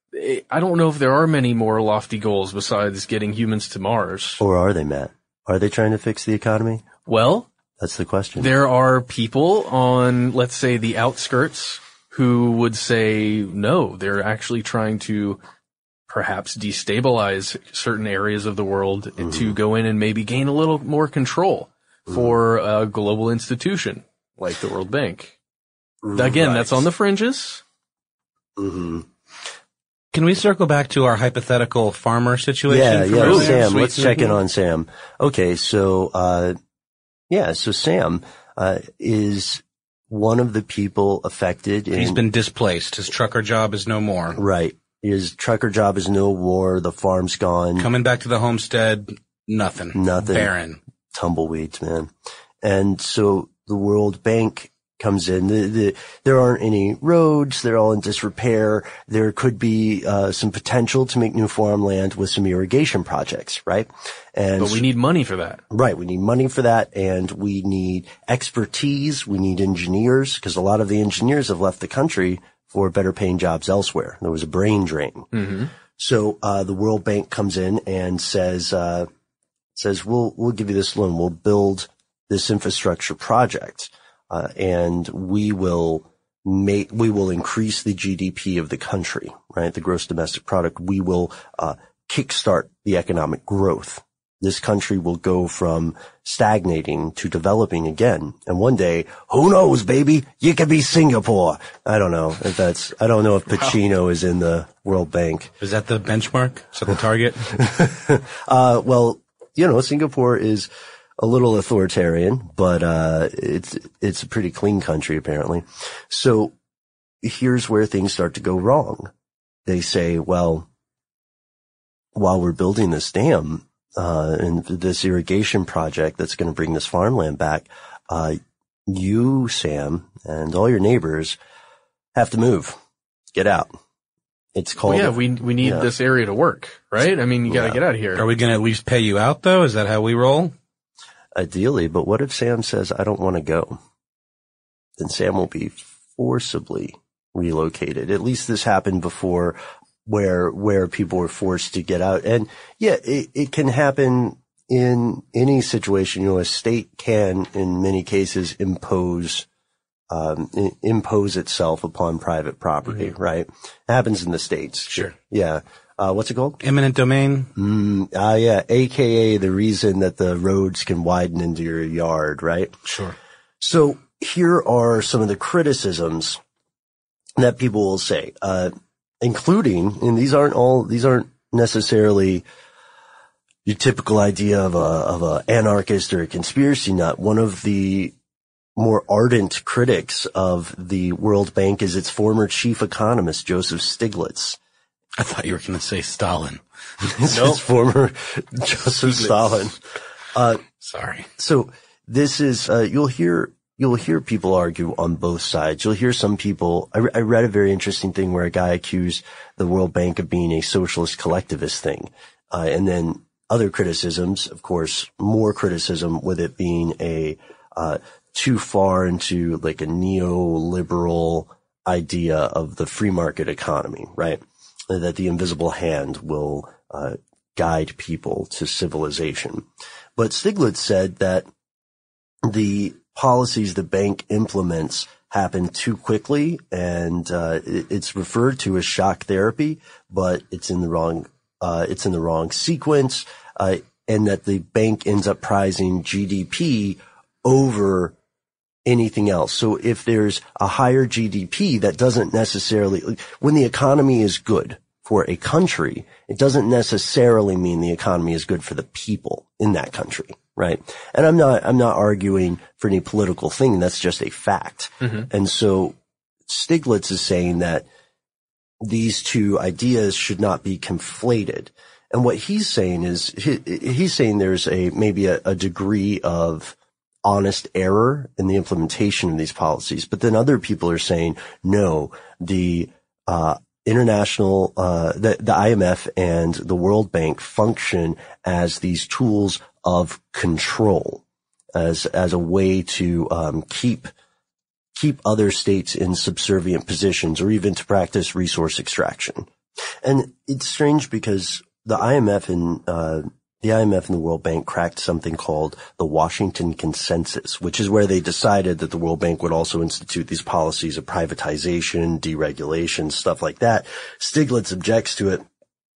Speaker 12: I don't know if there are many more lofty goals besides getting humans to Mars.
Speaker 13: Or are they, Matt? Are they trying to fix the economy?
Speaker 12: Well,
Speaker 13: that's the question.
Speaker 12: There are people on, let's say, the outskirts who would say, no, they're actually trying to perhaps destabilize certain areas of the world mm-hmm. to go in and maybe gain a little more control for a global institution like the World Bank. Again,
Speaker 13: right.
Speaker 12: That's on the fringes.
Speaker 13: Mm-hmm.
Speaker 11: Can we circle back to our hypothetical farmer situation?
Speaker 13: Yeah, yeah,
Speaker 11: earlier?
Speaker 13: Sam,
Speaker 11: Sweet
Speaker 13: let's
Speaker 11: Sweet.
Speaker 13: check in on Sam. Okay, so, uh, yeah, so Sam, uh, is one of the people affected. In,
Speaker 11: He's been displaced. His trucker job is no more.
Speaker 13: Right. His trucker job is no more. The farm's gone.
Speaker 11: Coming back to the homestead, nothing.
Speaker 13: Nothing.
Speaker 11: Barren.
Speaker 13: Tumbleweeds, man. And so the World Bank comes in. The, the, there aren't any roads. They're all in disrepair. There could be uh, some potential to make new farmland with some irrigation projects, right? And
Speaker 12: but we need money for that.
Speaker 13: Right. We need money for that, and we need expertise. We need engineers, because a lot of the engineers have left the country for better paying jobs elsewhere. There was a brain drain.
Speaker 12: Mm-hmm.
Speaker 13: So uh the World Bank comes in and says, uh says, we'll, we'll give you this loan. We'll build this infrastructure project, uh, and we will make, we will increase the G D P of the country, right? The gross domestic product. We will, uh, kickstart the economic growth This country will go from stagnating to developing again. And one day, who knows, baby, you could be Singapore. I don't know if that's, I don't know if Pacino wow. is in the World Bank.
Speaker 11: Is that the benchmark? Is that the target?
Speaker 13: uh, well, you know, Singapore is a little authoritarian, but, uh, it's, it's a pretty clean country, apparently. So here's where things start to go wrong. They say, well, while we're building this dam, Uh, and this irrigation project that's going to bring this farmland back, uh, you, Sam, and all your neighbors have to move. Get out. It's called.
Speaker 12: Well, yeah, we, we need yeah. this area to work, right? I mean, you gotta
Speaker 13: yeah.
Speaker 12: get out of here.
Speaker 11: Are we going to at least pay you out though? Is that how we roll?
Speaker 13: Ideally, but what if Sam says, I don't want to go? Then Sam will be forcibly relocated. At least this happened before, where, where people were forced to get out. And yeah, it, it can happen in any situation. You know, a state can, in many cases, impose, um, I- impose itself upon private property, mm-hmm. right? It happens in the States.
Speaker 11: Sure.
Speaker 13: Yeah. Uh, what's it called?
Speaker 11: Eminent domain.
Speaker 13: Mm, ah, yeah. A K A the reason that the roads can widen into your yard, right?
Speaker 11: Sure.
Speaker 13: So here are some of the criticisms that people will say, uh, including, and these aren't all, these aren't necessarily your typical idea of a, of a anarchist or a conspiracy nut. One of the more ardent critics of the World Bank is its former chief economist, Joseph Stiglitz.
Speaker 11: I thought you were going to say Stalin.
Speaker 13: It's nope. His former Joseph Stalin. Uh,
Speaker 11: Sorry.
Speaker 13: So this is, uh, you'll hear, You'll hear people argue on both sides. You'll hear some people, I, re- I read a very interesting thing where a guy accused the World Bank of being a socialist collectivist thing. Uh, and then other criticisms, of course, more criticism with it being a, uh, too far into like a neoliberal idea of the free market economy, right? That the invisible hand will, uh, guide people to civilization. But Stiglitz said that the policies the bank implements happen too quickly, and uh, it's referred to as shock therapy, but it's in the wrong uh, it's in the wrong sequence, uh, and that the bank ends up prizing G D P over anything else. So if there's a higher G D P, that doesn't necessarily, when the economy is good for a country, it doesn't necessarily mean the economy is good for the people in that country. Right. And I'm not, I'm not arguing for any political thing. That's just a fact. Mm-hmm. And so Stiglitz is saying that these two ideas should not be conflated. And what he's saying is, he, he's saying there's a, maybe a, a degree of honest error in the implementation of these policies. But then other people are saying, no, the, uh, international, uh, the, the I M F and the World Bank function as these tools of control, as, as a way to, um, keep, keep other states in subservient positions or even to practice resource extraction. And it's strange because the I M F and, uh, the I M F and the World Bank cracked something called the Washington Consensus, which is where they decided that the World Bank would also institute these policies of privatization, deregulation, stuff like that. Stiglitz objects to it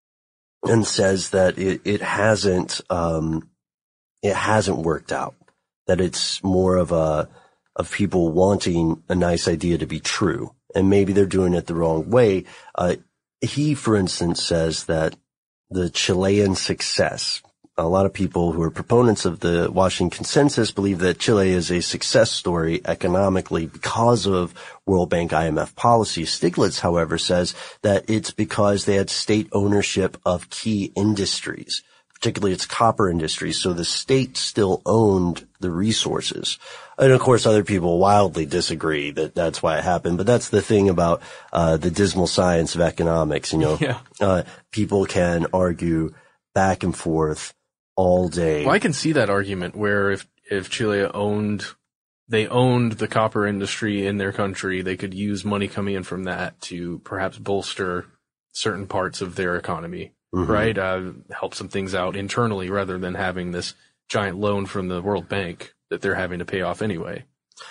Speaker 13: and says that it, it hasn't, um, it hasn't worked out, that it's more of a, of people wanting a nice idea to be true. And maybe they're doing it the wrong way. Uh, he, for instance, says that the Chilean success, a lot of people who are proponents of the Washington Consensus believe that Chile is a success story economically because of World Bank I M F policy. Stiglitz, however, says that it's because they had state ownership of key industries, particularly its copper industry. So the state still owned the resources. And of course, other people wildly disagree that that's why it happened. But that's the thing about, uh, the dismal science of economics. You know,
Speaker 12: yeah.
Speaker 13: uh, people can argue back and forth all day.
Speaker 12: Well, I can see that argument where if, if Chile owned, they owned the copper industry in their country, they could use money coming in from that to perhaps bolster certain parts of their economy. Mm-hmm. Right? Uh, help some things out internally rather than having this giant loan from the World Bank that they're having to pay off anyway.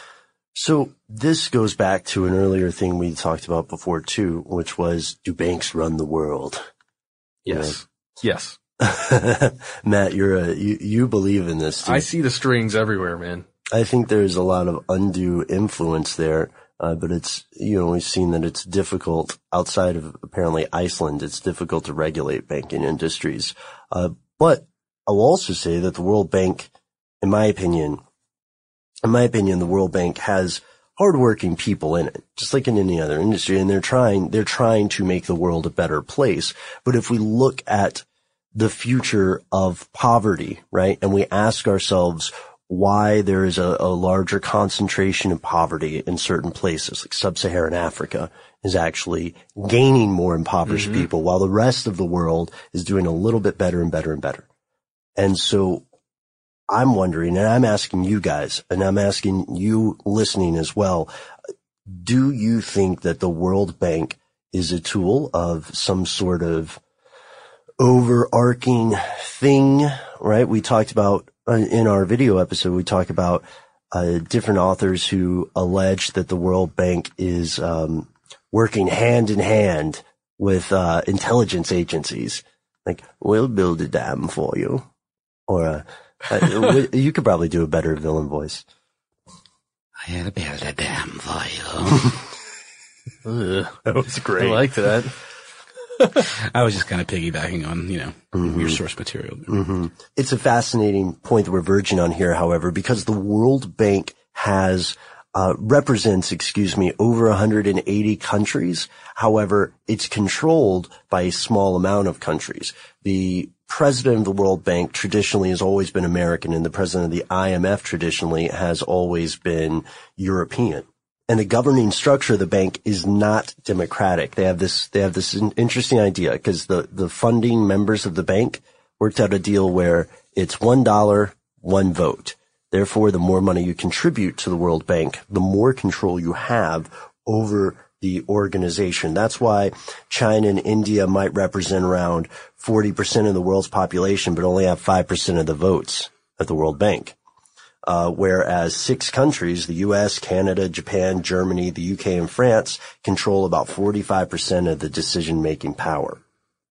Speaker 13: So this goes back to an earlier thing we talked about before too, which was, do banks run the world?
Speaker 12: Yes. You know? Yes.
Speaker 13: Matt, you're a, you, you believe in this too.
Speaker 12: I see the strings everywhere, man.
Speaker 13: I think there's a lot of undue influence there, uh, but it's, you know, we've seen that it's difficult outside of apparently Iceland. It's difficult to regulate banking industries. Uh, but I will also say that the World Bank, in my opinion, in my opinion, the World Bank has hardworking people in it, just like in any other industry, and they're trying, they're trying to make the world a better place. But if we look at the future of poverty, right, and we ask ourselves why there is a, a larger concentration of poverty in certain places, like sub-Saharan Africa is actually gaining more impoverished mm-hmm. people, while the rest of the world is doing a little bit better and better and better. And so I'm wondering, and I'm asking you guys, and I'm asking you listening as well, do you think that the World Bank is a tool of some sort of overarching thing, right? We talked about, uh, in our video episode, we talk about uh, different authors who allege that the World Bank is um, working hand in hand with uh, intelligence agencies. Like, we'll build a dam for you. Or uh, uh, you could probably do a better villain voice.
Speaker 11: I'll build a dam for
Speaker 12: you.
Speaker 13: That was great.
Speaker 12: I like that.
Speaker 11: I was just kind of piggybacking on, you know, mm-hmm. your source material.
Speaker 13: Mm-hmm. It's a fascinating point that we're verging on here, however, because the World Bank has, uh, represents, excuse me, over one hundred eighty countries. However, it's controlled by a small amount of countries. The president of the World Bank traditionally has always been American, and the president of the I M F traditionally has always been European. And the governing structure of the bank is not democratic. They have this, they have this interesting idea because the, the funding members of the bank worked out a deal where it's one dollar, one vote. Therefore, the more money you contribute to the World Bank, the more control you have over the organization. That's why China and India might represent around forty percent of the world's population, but only have five percent of the votes at the World Bank. Uh, whereas six countries, the U S, Canada, Japan, Germany, the U K, and France, control about forty-five percent of the decision-making power.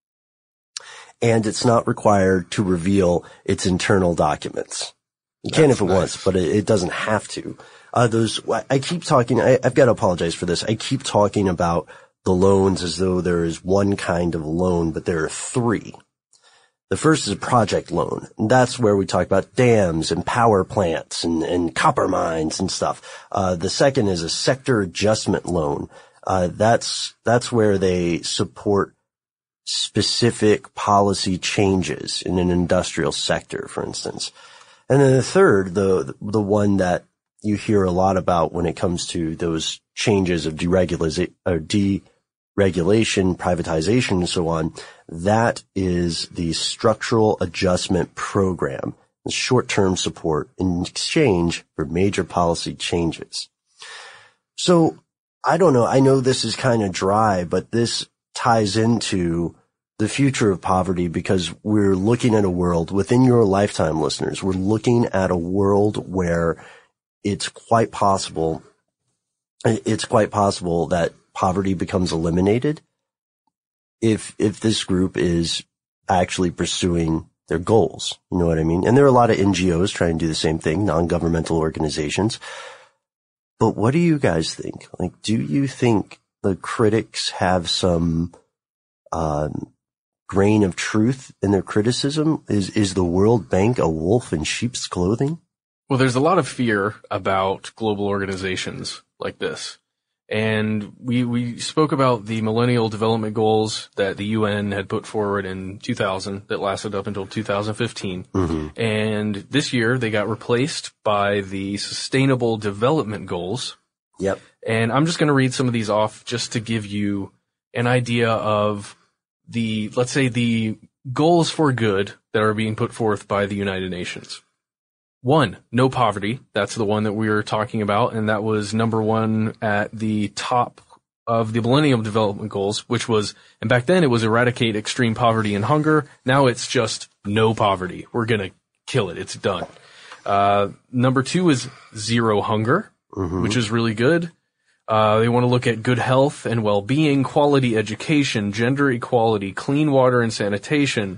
Speaker 13: And it's not required to reveal its internal documents. You can if it wants, but it, it doesn't have to. Uh, those, I keep talking, I, I've got to apologize for this. I keep talking about the loans as though there is one kind of loan, but there are three. The first is a project loan. And that's where we talk about dams and power plants and, and copper mines and stuff. Uh, the second is a sector adjustment loan. Uh, that's, that's where they support specific policy changes in an industrial sector, for instance. And then the third, the, the one that you hear a lot about when it comes to those changes of deregulation, or deregulation, privatization, and so on, that is the structural adjustment program, the short-term support in exchange for major policy changes. So I don't know. I know this is kind of dry, but this ties into the future of poverty because we're looking at a world within your lifetime, listeners. We're looking at a world where it's quite possible, it's quite possible that poverty becomes eliminated if, if this group is actually pursuing their goals. You know what I mean? And there are a lot of N G Os trying to do the same thing, non-governmental organizations. But what do you guys think? Like, do you think the critics have some, um, grain of truth in their criticism? Is, is the World Bank a wolf in sheep's clothing?
Speaker 12: Well, there's a lot of fear about global organizations like this. And we, we spoke about the Millennial Development Goals that the U N had put forward in two thousand that lasted up until two thousand fifteen. Mm-hmm. And this year they got replaced by the Sustainable Development Goals.
Speaker 13: Yep.
Speaker 12: And I'm just going to read some of these off just to give you an idea of the, let's say, the goals for good that are being put forth by the United Nations. One, no poverty. That's the one that we were talking about, and that was number one at the top of the Millennium Development Goals, which was, and back then it was eradicate extreme poverty and hunger. Now it's just no poverty. We're gonna kill it. It's done. Uh, number two is zero hunger, mm-hmm. which is really good. Uh, they want to look at good health and well-being, quality education, gender equality, clean water and sanitation,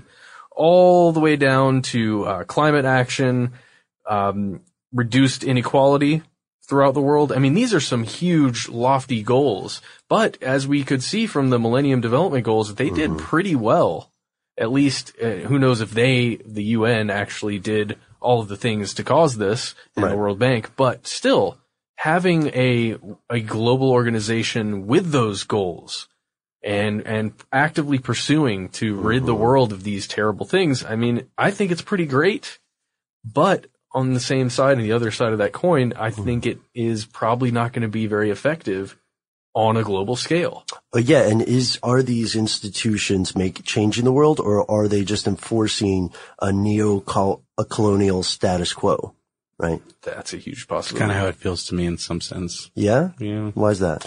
Speaker 12: all the way down to uh, climate action, um, reduced inequality throughout the world. I mean, these are some huge, lofty goals. But as we could see from the Millennium Development Goals, they did pretty well. At least, uh, who knows if they, the U N, actually did all of the things to cause this in
Speaker 13: Right.
Speaker 12: the World Bank. But still, having a a global organization with those goals and and actively pursuing to rid the world of these terrible things, I mean, I think it's pretty great. But on the same side and the other side of that coin, I think it is probably not going to be very effective on a global scale.
Speaker 13: Uh, yeah, and is are these institutions make changing the world, or are they just enforcing a neo-colonial status quo? Right.
Speaker 12: That's a huge possibility.
Speaker 11: Kind of how it feels to me in some sense.
Speaker 13: Yeah?
Speaker 11: Yeah.
Speaker 13: Why is that?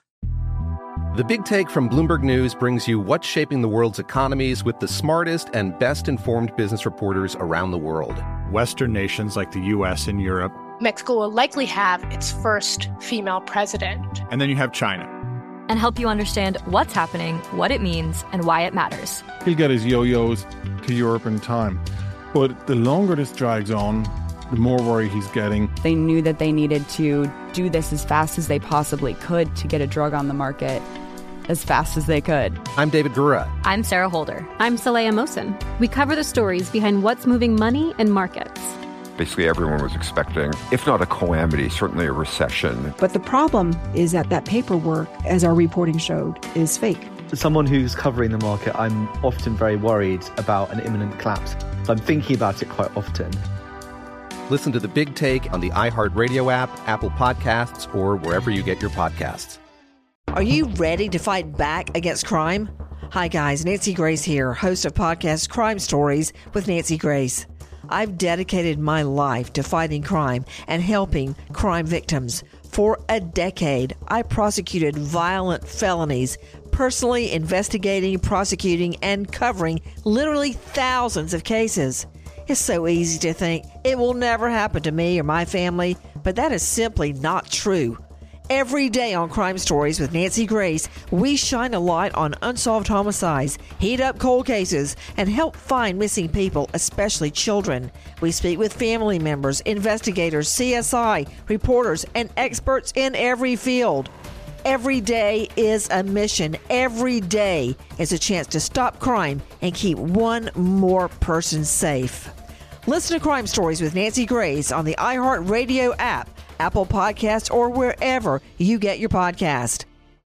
Speaker 15: The Big Take from Bloomberg News brings you what's shaping the world's economies with the smartest and best-informed business reporters around the world.
Speaker 8: Western nations like the U S and Europe.
Speaker 16: Mexico will likely have its first female president.
Speaker 8: And then you have China.
Speaker 17: And help you understand what's happening, what it means, and why it matters.
Speaker 18: He'll get his yo-yos to Europe in time. But the longer this drags on, the more worry he's getting.
Speaker 19: They knew that they needed to do this as fast as they possibly could to get a drug on the market as fast as they could.
Speaker 15: I'm David Gura.
Speaker 17: I'm Sarah Holder.
Speaker 2: I'm Saleha Mohsen. We cover the stories behind what's moving money and markets.
Speaker 20: Basically, everyone was expecting, if not a calamity, certainly a recession.
Speaker 21: But the problem is that that paperwork, as our reporting showed, is fake.
Speaker 22: As someone who's covering the market, I'm often very worried about an imminent collapse. So I'm thinking about it quite often.
Speaker 15: Listen to The Big Take on the iHeartRadio app, Apple Podcasts, or wherever you get your podcasts.
Speaker 23: Are you ready to fight back against crime? Hi guys, Nancy Grace here, host of podcast Crime Stories with Nancy Grace. I've dedicated my life to fighting crime and helping crime victims. For a decade, I prosecuted violent felonies, personally investigating, prosecuting, and covering literally thousands of cases. It's so easy to think it will never happen to me or my family, but that is simply not true. Every day on Crime Stories with Nancy Grace, we shine a light on unsolved homicides, heat up cold cases, and help find missing people, especially children. We speak with family members, investigators, C S I, reporters, and experts in every field. Every day is a mission. Every day is a chance to stop crime and keep one more person safe. Listen to Crime Stories with Nancy Grace on the iHeartRadio app, Apple Podcasts, or wherever you get your podcast.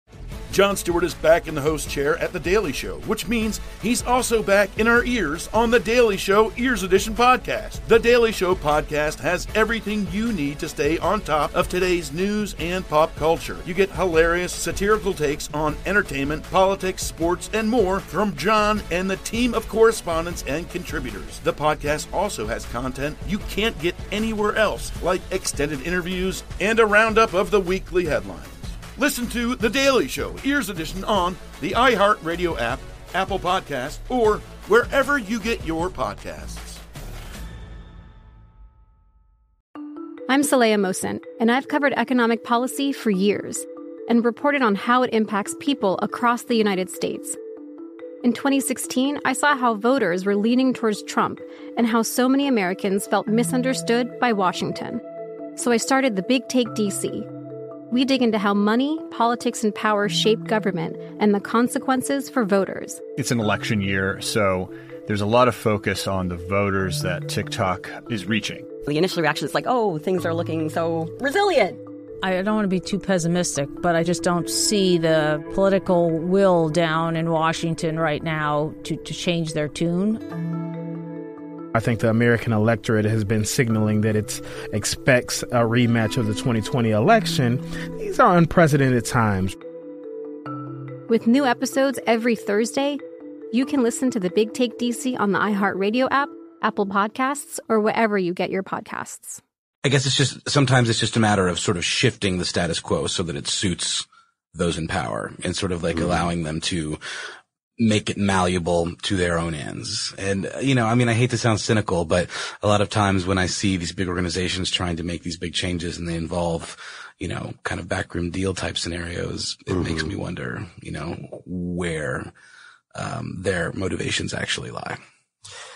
Speaker 6: Jon Stewart is back in the host chair at The Daily Show, which means he's also back in our ears on The Daily Show Ears Edition podcast. The Daily Show podcast has everything you need to stay on top of today's news and pop culture. You get hilarious satirical takes on entertainment, politics, sports, and more from Jon and the team of correspondents and contributors. The podcast also has content you can't get anywhere else, like extended interviews and a roundup of the weekly headlines. Listen to The Daily Show, Ears Edition, on the iHeartRadio app, Apple Podcasts, or wherever you get your podcasts.
Speaker 2: I'm Saleha Mohsen, and I've covered economic policy for years and reported on how it impacts people across the United States. In twenty sixteen, I saw how voters were leaning towards Trump and how so many Americans felt misunderstood by Washington. So I started the Big Take D C. We dig into how money, politics, and power shape government and the consequences for voters.
Speaker 8: It's an election year, so there's a lot of focus on the voters that TikTok is reaching.
Speaker 1: The initial reaction is like, oh, things are looking so resilient.
Speaker 3: I don't want to be too pessimistic, but I just don't see the political will down in Washington right now to, to change their tune.
Speaker 4: I think the American electorate has been signaling that it expects a rematch of the twenty twenty election. These are unprecedented times.
Speaker 2: With new episodes every Thursday, you can listen to the Big Take D C on the iHeartRadio app, Apple Podcasts, or wherever you get your podcasts.
Speaker 11: I guess it's just, sometimes it's just a matter of sort of shifting the status quo so that it suits those in power and sort of like mm-hmm. allowing them to make it malleable to their own ends. And, you know, I mean, I hate to sound cynical, but a lot of times when I see these big organizations trying to make these big changes and they involve, you know, kind of backroom deal type scenarios, it mm-hmm. makes me wonder, you know, where um, their motivations actually lie.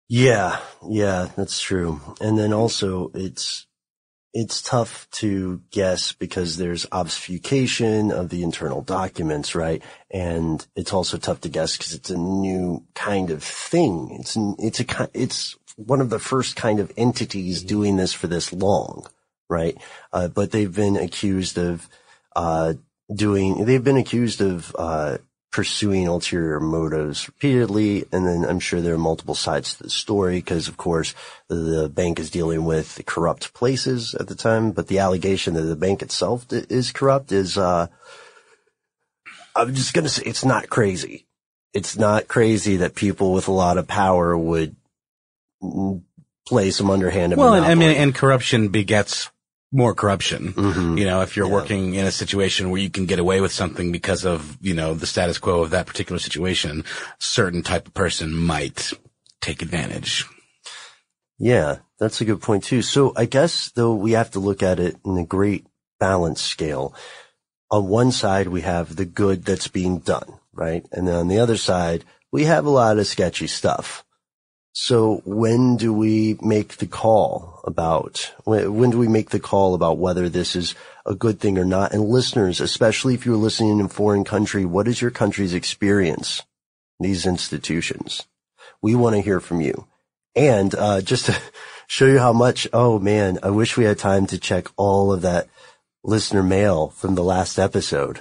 Speaker 13: Yeah, yeah, that's true. And then also it's, it's tough to guess because there's obfuscation of the internal documents, right? And it's also tough to guess because it's a new kind of thing. It's, it's a, it's one of the first kind of entities doing this for this long, right? Uh, but they've been accused of, uh, doing, they've been accused of, uh, pursuing ulterior motives repeatedly. And then I'm sure there are multiple sides to the story because, of course, the, the bank is dealing with corrupt places at the time. But the allegation that the bank itself is corrupt is, uh, I'm just going to say it's not crazy. It's not crazy that people with a lot of power would play some underhanded
Speaker 11: Well,
Speaker 13: monopoly.
Speaker 11: and, I mean, and corruption begets more corruption.
Speaker 13: Mm-hmm.
Speaker 11: You know, if you're
Speaker 13: Yeah.
Speaker 11: working in a situation where you can get away with something because of, you know, the status quo of that particular situation, certain type of person might take advantage.
Speaker 13: Yeah, that's a good point too. So I guess though we have to look at it in a great balance scale. On one side, we have the good that's being done, right? And then on the other side, we have a lot of sketchy stuff. So when do we make the call about, when, when do we make the call about whether this is a good thing or not? And listeners, especially if you're listening in a foreign country, what is your country's experience in these institutions? We want to hear from you. And, uh, just to show you how much, oh man, I wish we had time to check all of that listener mail from the last episode.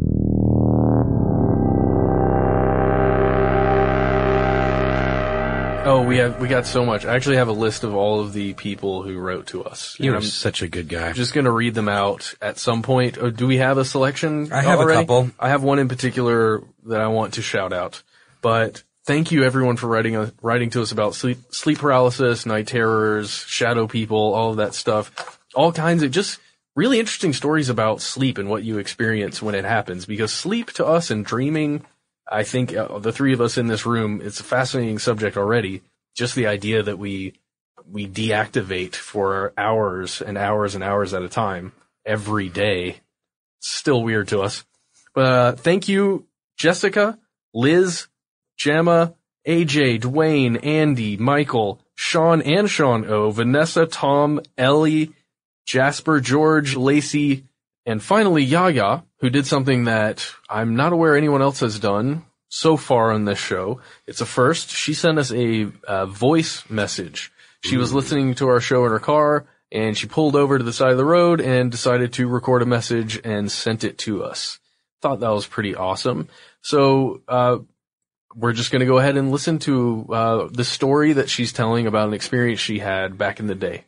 Speaker 12: Oh, we have we got so much. I actually have a list of all of the people who wrote to us.
Speaker 11: You're
Speaker 12: I'm
Speaker 11: such a good guy.
Speaker 12: just going to read them out at some point. Oh, do we have a selection?
Speaker 11: I have
Speaker 12: already?
Speaker 11: a couple.
Speaker 12: I have one in particular that I want to shout out. But thank you everyone for writing uh, writing to us about sleep sleep paralysis, night terrors, shadow people, all of that stuff. All kinds of just really interesting stories about sleep and what you experience when it happens. Because sleep to us and dreaming, I think uh, the three of us in this room, it's a fascinating subject already. Just the idea that we we deactivate for hours and hours and hours at a time every day. Still weird to us. But uh, thank you, Jessica, Liz, Gemma, A J, Dwayne, Andy, Michael, Sean and Sean O, Vanessa, Tom, Ellie, Jasper, George, Lacey, and finally Yaya, who did something that I'm not aware anyone else has done so far on this show. It's a first. She sent us a uh, voice message. She was listening to our show in her car, and she pulled over to the side of the road and decided to record a message and sent it to us. Thought that was pretty awesome. So uh we're just going to go ahead and listen to uh the story that she's telling about an experience she had back in the day.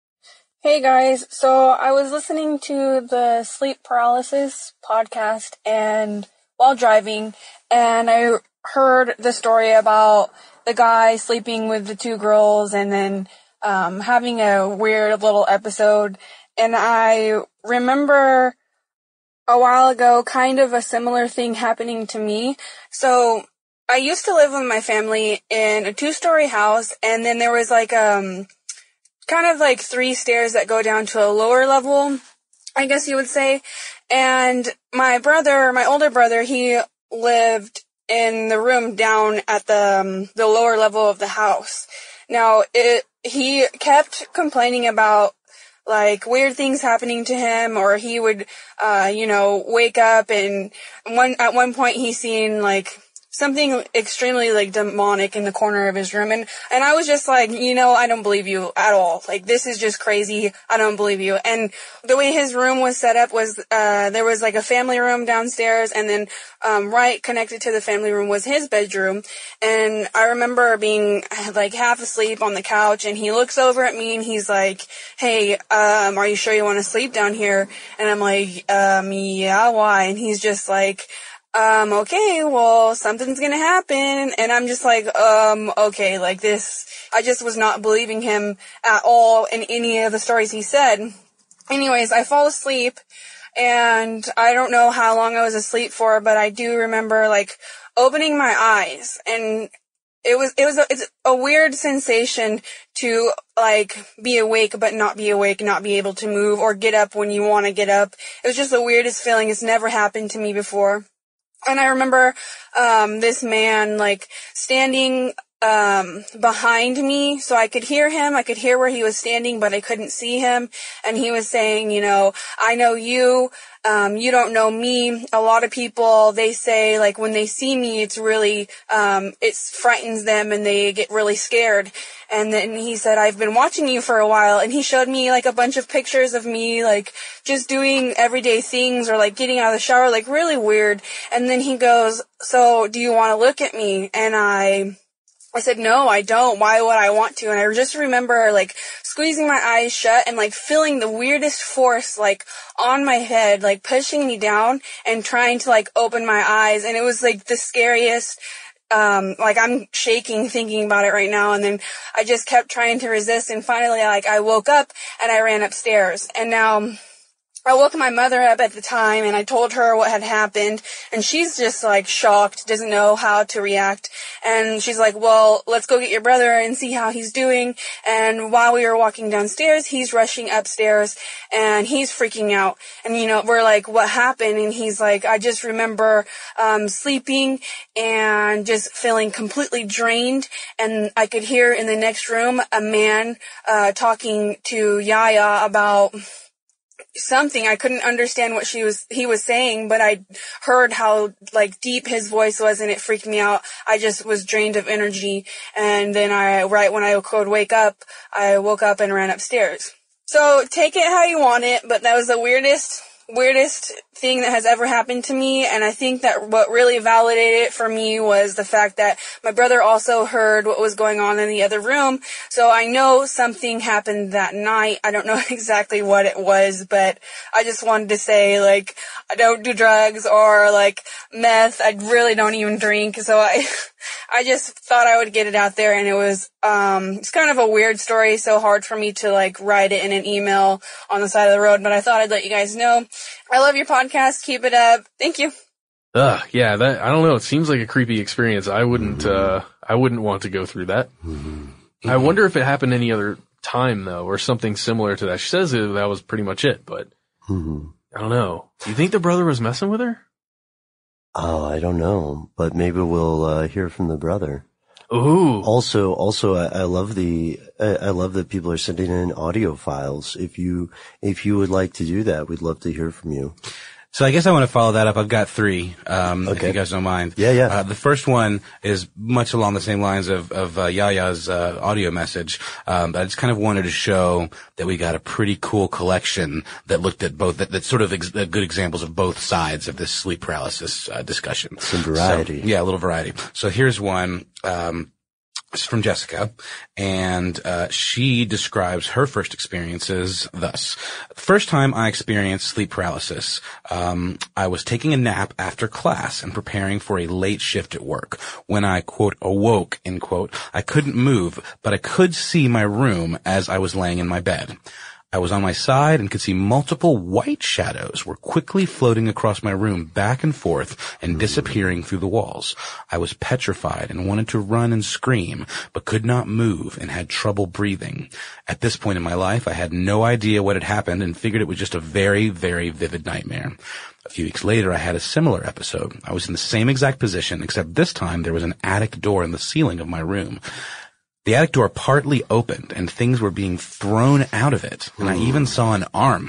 Speaker 5: Hey guys, so I was listening to the sleep paralysis podcast and while driving, and I heard the story about the guy sleeping with the two girls and then um having a weird little episode. And I remember a while ago kind of a similar thing happening to me. So I used to live with my family in a two-story house, and then there was like um kind of like three stairs that go down to a lower level, I guess you would say. And my brother, my older brother, he lived in the room down at the um, the lower level of the house. Now, it he kept complaining about like weird things happening to him, or he would uh you know wake up and one at one point he seen like something extremely like demonic in the corner of his room, and and I was just like, you know, I don't believe you at all. Like, this is just crazy. I don't believe you. And the way his room was set up was uh there was like a family room downstairs, and then um right connected to the family room was his bedroom. And I remember being like half asleep on the couch, and he looks over at me and he's like, "Hey, um are you sure you want to sleep down here?" And I'm like, um yeah, why? And he's just like, Um, okay, well, something's gonna happen. And I'm just like, um, okay, like this, I just was not believing him at all in any of the stories he said. Anyways, I fall asleep, and I don't know how long I was asleep for, but I do remember, like, opening my eyes, and it was, it was, a, it's a weird sensation to, like, be awake, but not be awake, not be able to move, or get up when you want to get up. It was just the weirdest feeling. It's never happened to me before. And I remember, um, this man, like, standing, um, behind me, so I could hear him. I could hear where he was standing, but I couldn't see him. And he was saying, you know, I know you, um, you don't know me. A lot of people, they say, like, when they see me, it's really, um, it frightens them and they get really scared. And then he said, I've been watching you for a while. And he showed me, like, a bunch of pictures of me, like, just doing everyday things or, like, getting out of the shower, like, really weird. And then he goes, so do you want to look at me? And I... I said, no, I don't. Why would I want to? And I just remember, like, squeezing my eyes shut and, like, feeling the weirdest force, like, on my head, like, pushing me down and trying to, like, open my eyes. And it was, like, the scariest, um, like, I'm shaking thinking about it right now. And then I just kept trying to resist. And finally, like, I woke up and I ran upstairs. And now... I woke my mother up at the time and I told her what had happened, and she's just like shocked, doesn't know how to react. And she's like, well, let's go get your brother and see how he's doing. And while we were walking downstairs, he's rushing upstairs and he's freaking out. And, you know, we're like, what happened? And he's like, I just remember, um, sleeping and just feeling completely drained. And I could hear in the next room a man, uh, talking to Yaya about something. I couldn't understand what she was, he was saying, but I heard how, like, deep his voice was, and it freaked me out. I just was drained of energy. And then I, right when I could wake up, I woke up and ran upstairs. So take it how you want it, but that was the weirdest, weirdest thing that has ever happened to me. And I think that what really validated it for me was the fact that my brother also heard what was going on in the other room. So I know something happened that night. I don't know exactly what it was, but I just wanted to say, like, I don't do drugs or, like, meth. I really don't even drink. So I, I just thought I would get it out there. And it was, um, it's kind of a weird story. So hard for me to, like, write it in an email on the side of the road, but I thought I'd let you guys know. I love your podcast. Keep it up. Thank you.
Speaker 12: Ugh, yeah, that, I don't know. It seems like a creepy experience. I wouldn't, uh, I wouldn't want to go through that. Mm-hmm. I wonder if it happened any other time though, or something similar to that. She says that, that was pretty much it, but mm-hmm. I don't know. Do you think the brother was messing with her?
Speaker 13: Oh, I don't know, but maybe we'll, uh, hear from the brother.
Speaker 12: Ooh.
Speaker 13: Also, also, I, I love the, I, I love that people are sending in audio files. If you, if you would like to do that, we'd love to hear from you.
Speaker 11: So I guess I want to follow that up. I've got three, um,
Speaker 13: okay.
Speaker 11: if you guys don't mind.
Speaker 13: Yeah, yeah.
Speaker 11: Uh, the first one is much along the same lines of, of, uh, Yaya's, uh, audio message. Um, but I just kind of wanted to show that we got a pretty cool collection that looked at both, that, that sort of ex- good examples of both sides of this sleep paralysis, uh, discussion.
Speaker 13: Some variety.
Speaker 11: So, yeah, a little variety. So here's one, um, it's from Jessica, and uh she describes her first experiences thus. First time I experienced sleep paralysis, um I was taking a nap after class and preparing for a late shift at work. When I, quote, awoke, end quote, I couldn't move, but I could see my room as I was laying in my bed. I was on my side and could see multiple white shadows were quickly floating across my room back and forth and disappearing through the walls. I was petrified and wanted to run and scream, but could not move and had trouble breathing. At this point in my life, I had no idea what had happened and figured it was just a very, very vivid nightmare. A few weeks later, I had a similar episode. I was in the same exact position, except this time there was an attic door in the ceiling of my room. The attic door partly opened and things were being thrown out of it, and I even saw an arm.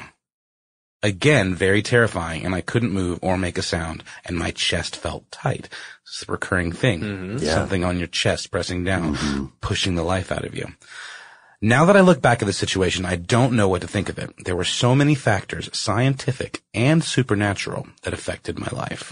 Speaker 11: Again, very terrifying, and I couldn't move or make a sound, and my chest felt tight. It's a recurring thing. Mm-hmm. Yeah. Something on your chest pressing down, mm-hmm. pushing the life out of you. Now that I look back at the situation, I don't know what to think of it. There were so many factors, scientific and supernatural, that affected my life.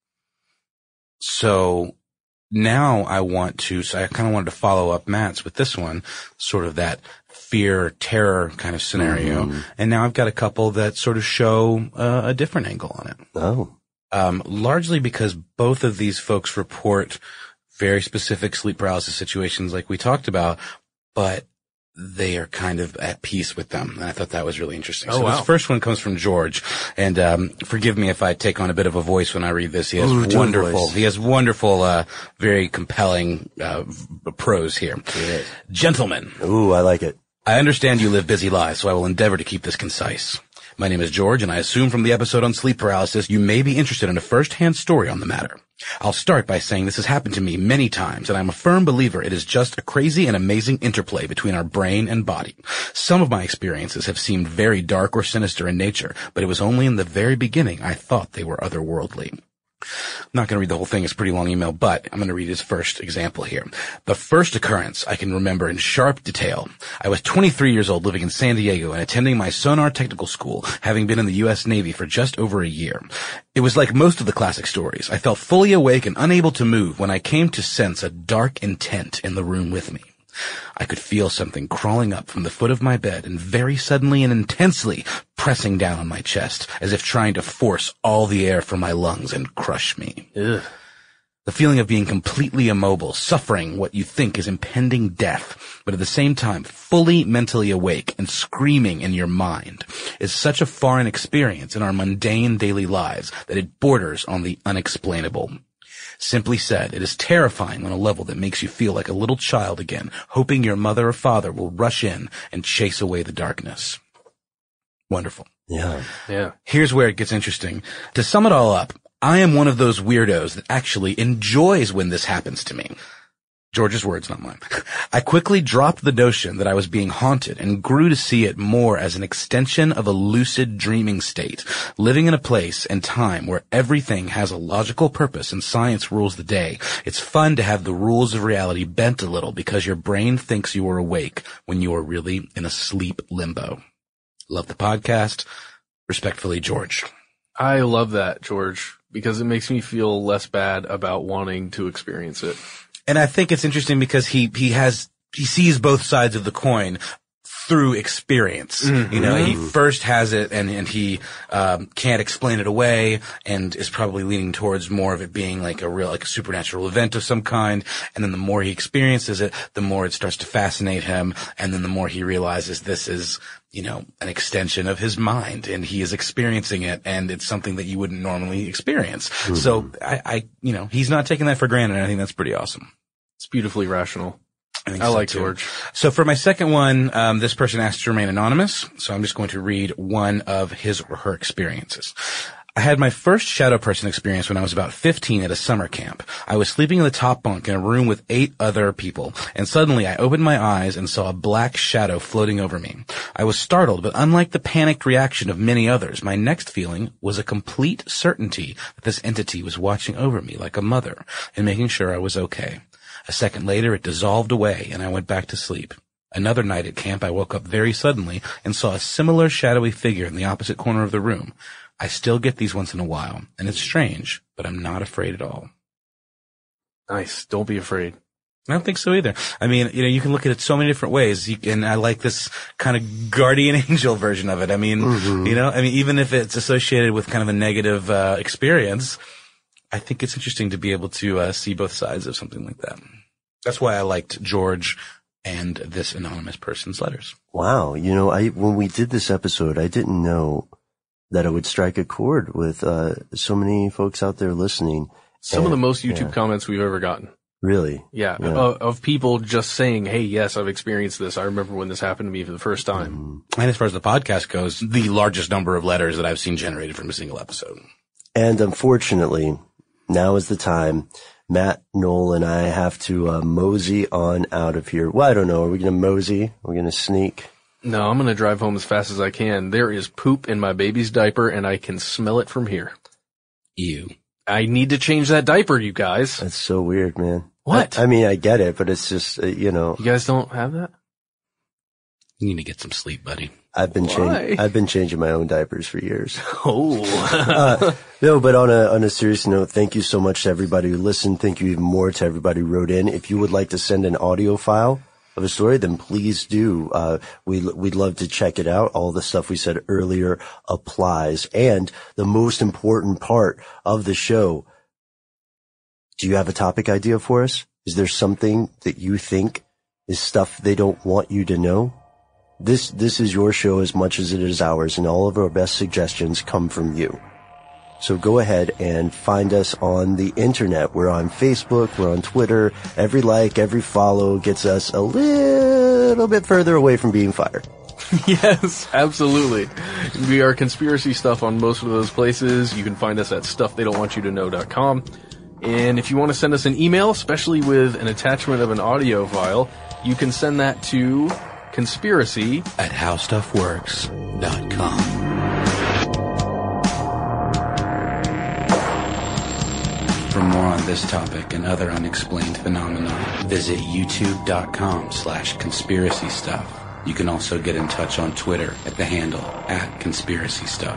Speaker 11: So now I want to, so I kind of wanted to follow up Matt's with this one, sort of that fear, terror kind of scenario. Mm-hmm. And now I've got a couple that sort of show uh, a different angle on it.
Speaker 13: Oh.
Speaker 11: Um, largely because both of these folks report very specific sleep paralysis situations like we talked about, but they are kind of at peace with them. And I thought that was really interesting.
Speaker 12: Oh,
Speaker 11: so
Speaker 12: wow.
Speaker 11: This first one comes from George. And, um, forgive me if I take on a bit of a voice when I read this. He has
Speaker 13: Ooh,
Speaker 11: wonderful, he has wonderful, uh, very compelling, uh, prose here.
Speaker 13: Yeah.
Speaker 11: Gentlemen.
Speaker 13: Ooh, I like it.
Speaker 11: I understand you live busy lives, so I will endeavor to keep this concise. My name is George, and I assume from the episode on sleep paralysis, you may be interested in a first-hand story on the matter. I'll start by saying this has happened to me many times, and I'm a firm believer it is just a crazy and amazing interplay between our brain and body. Some of my experiences have seemed very dark or sinister in nature, but it was only in the very beginning I thought they were otherworldly. I'm not going to read the whole thing. It's a pretty long email, but I'm going to read his first example here. The first occurrence I can remember in sharp detail. I was twenty-three years old, living in San Diego and attending my sonar technical school, having been in the U S Navy for just over a year. It was like most of the classic stories. I felt fully awake and unable to move when I came to sense a dark intent in the room with me. I could feel something crawling up from the foot of my bed and very suddenly and intensely pressing down on my chest, as if trying to force all the air from my lungs and crush me. Ugh. The feeling of being completely immobile, suffering what you think is impending death, but at the same time fully mentally awake and screaming in your mind, is such a foreign experience in our mundane daily lives that it borders on the unexplainable. Simply said, it is terrifying on a level that makes you feel like a little child again, hoping your mother or father will rush in and chase away the darkness. Wonderful.
Speaker 13: Yeah.
Speaker 12: Yeah.
Speaker 11: Here's where it gets interesting. To sum it all up, I am one of those weirdos that actually enjoys when this happens to me. George's words, not mine. I quickly dropped the notion that I was being haunted and grew to see it more as an extension of a lucid dreaming state, living in a place and time where everything has a logical purpose and science rules the day. It's fun to have the rules of reality bent a little because your brain thinks you are awake when you are really in a sleep limbo. Love the podcast. Respectfully, George.
Speaker 12: I love that, George, because it makes me feel less bad about wanting to experience it.
Speaker 11: And I think it's interesting because he, he has, he sees both sides of the coin through experience. Mm-hmm. You know, he first has it and, and he, um, can't explain it away and is probably leaning towards more of it being like a real, like a supernatural event of some kind. And then the more he experiences it, the more it starts to fascinate him. And then the more he realizes this is, you know, an extension of his mind and he is experiencing it and it's something that you wouldn't normally experience. Mm-hmm. So I, I, you know, he's not taking that for granted and I think that's pretty awesome.
Speaker 12: It's beautifully rational.
Speaker 11: I, think
Speaker 12: I
Speaker 11: so
Speaker 12: like
Speaker 11: too.
Speaker 12: George.
Speaker 11: So for my second one, um, this person asked to remain anonymous. So I'm just going to read one of his or her experiences. I had my first shadow person experience when I was about fifteen at a summer camp. I was sleeping in the top bunk in a room with eight other people, and suddenly I opened my eyes and saw a black shadow floating over me. I was startled, but unlike the panicked reaction of many others, my next feeling was a complete certainty that this entity was watching over me like a mother and making sure I was okay. A second later, it dissolved away, and I went back to sleep. Another night at camp, I woke up very suddenly and saw a similar shadowy figure in the opposite corner of the room. I still get these once in a while, and it's strange, but I'm not afraid at all.
Speaker 12: Nice. Don't be afraid.
Speaker 11: I don't think so either. I mean, you know, you can look at it so many different ways, you, and I like this kind of guardian angel version of it. I mean, mm-hmm. you know, I mean, even if it's associated with kind of a negative uh, experience, I think it's interesting to be able to uh, see both sides of something like that. That's why I liked George and this anonymous person's letters.
Speaker 13: Wow. You know, I when we did this episode, I didn't know that it would strike a chord with uh so many folks out there listening.
Speaker 12: Some and, of the most YouTube yeah. comments we've ever gotten.
Speaker 13: Really?
Speaker 12: Yeah. yeah. Of, of people just saying, hey, yes, I've experienced this. I remember when this happened to me for the first time.
Speaker 11: Mm-hmm. And as far as the podcast goes, the largest number of letters that I've seen generated from a single episode.
Speaker 13: And unfortunately, now is the time. Matt, Noel, and I have to uh, mosey on out of here. Well, I don't know. Are we going to mosey? Are we going to sneak?
Speaker 12: No, I'm going to drive home as fast as I can. There is poop in my baby's diaper, and I can smell it from here.
Speaker 11: Ew.
Speaker 12: I need to change that diaper, you guys.
Speaker 13: That's so weird, man.
Speaker 12: What?
Speaker 13: I, I mean, I get it, but it's just, uh, you know.
Speaker 12: You guys don't have that?
Speaker 11: You need to get some sleep, buddy.
Speaker 13: I've been changing, I've been changing my own diapers for years.
Speaker 12: Oh.
Speaker 13: uh, no, but on a, on a serious note, thank you so much to everybody who listened. Thank you even more to everybody who wrote in. If you would like to send an audio file of a story, then please do. Uh, we, we'd love to check it out. All the stuff we said earlier applies. And the most important part of the show, do you have a topic idea for us? Is there something that you think is stuff they don't want you to know? This, this is your show as much as it is ours, and all of our best suggestions come from you. So go ahead and find us on the internet. We're on Facebook, we're on Twitter. Every like, every follow gets us a little bit further away from being fired.
Speaker 12: Yes, absolutely. We are Conspiracy Stuff on most of those places. You can find us at stuff they don't want you to know dot com. And if you want to send us an email, especially with an attachment of an audio file, you can send that to conspiracy
Speaker 11: at how stuff works dot com. For more on this topic and other unexplained phenomena, visit youtube.com slash conspiracy stuff. You can also get in touch on Twitter at the handle at conspiracy stuff.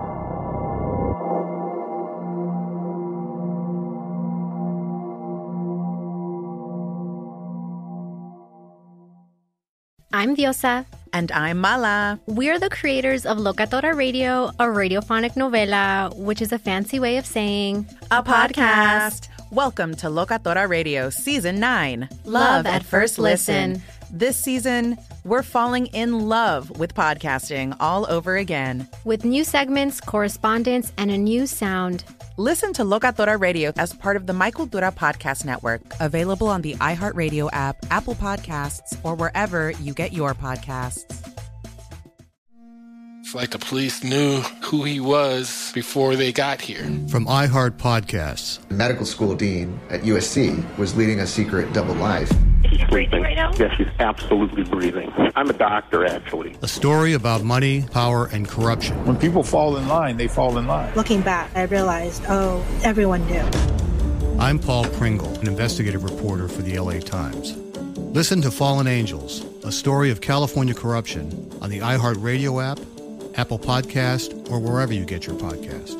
Speaker 2: I'm Diosa.
Speaker 7: And I'm Mala.
Speaker 2: We're the creators of Locatora Radio, a radiophonic novela, which is a fancy way of saying
Speaker 7: a podcast. Welcome to Locatora Radio Season nine.
Speaker 2: Love at First Listen.
Speaker 7: This season, we're falling in love with podcasting all over again.
Speaker 2: With new segments, correspondence, and a new sound.
Speaker 7: Listen to Locatora Radio as part of the My Cultura Podcast Network, available on the iHeartRadio app, Apple Podcasts, or wherever you get your podcasts.
Speaker 9: It's like the police knew who he was before they got here.
Speaker 10: From iHeart Podcasts.
Speaker 24: Medical school dean at U S C was leading a secret double life.
Speaker 25: She's breathing right now? Yes, she's absolutely breathing. I'm a doctor, actually.
Speaker 10: A story about money, power, and corruption.
Speaker 18: When people fall in line, they fall in line.
Speaker 26: Looking back, I realized, oh, everyone knew.
Speaker 10: I'm Paul Pringle, an investigative reporter for the L A Times. Listen to Fallen Angels, a story of California corruption on the iHeartRadio app, Apple Podcast, or wherever you get your podcasts.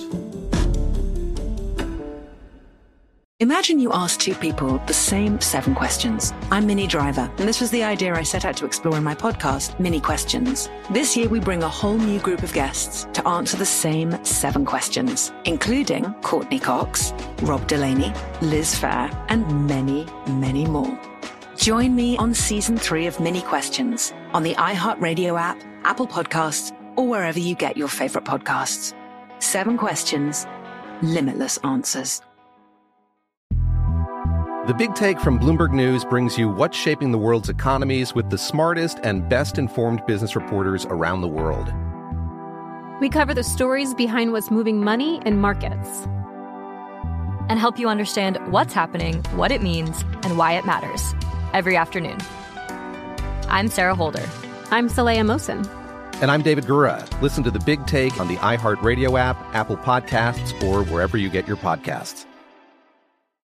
Speaker 27: Imagine you ask two people the same seven questions. I'm Minnie Driver, and this was the idea I set out to explore in my podcast, Minnie Questions. This year, we bring a whole new group of guests to answer the same seven questions, including Courtney Cox, Rob Delaney, Liz Phair, and many, many more. Join me on Season three of Minnie Questions on the iHeartRadio app, Apple Podcasts, or wherever you get your favorite podcasts. Seven questions, limitless answers.
Speaker 15: The Big Take from Bloomberg News brings you what's shaping the world's economies with the smartest and best-informed business reporters around the world.
Speaker 2: We cover the stories behind what's moving money and markets.
Speaker 17: And help you understand what's happening, what it means, and why it matters. Every afternoon. I'm Sarah Holder.
Speaker 2: I'm Saleha Mohsin.
Speaker 15: And I'm David Gura. Listen to The Big Take on the iHeartRadio app, Apple Podcasts, or wherever you get your podcasts.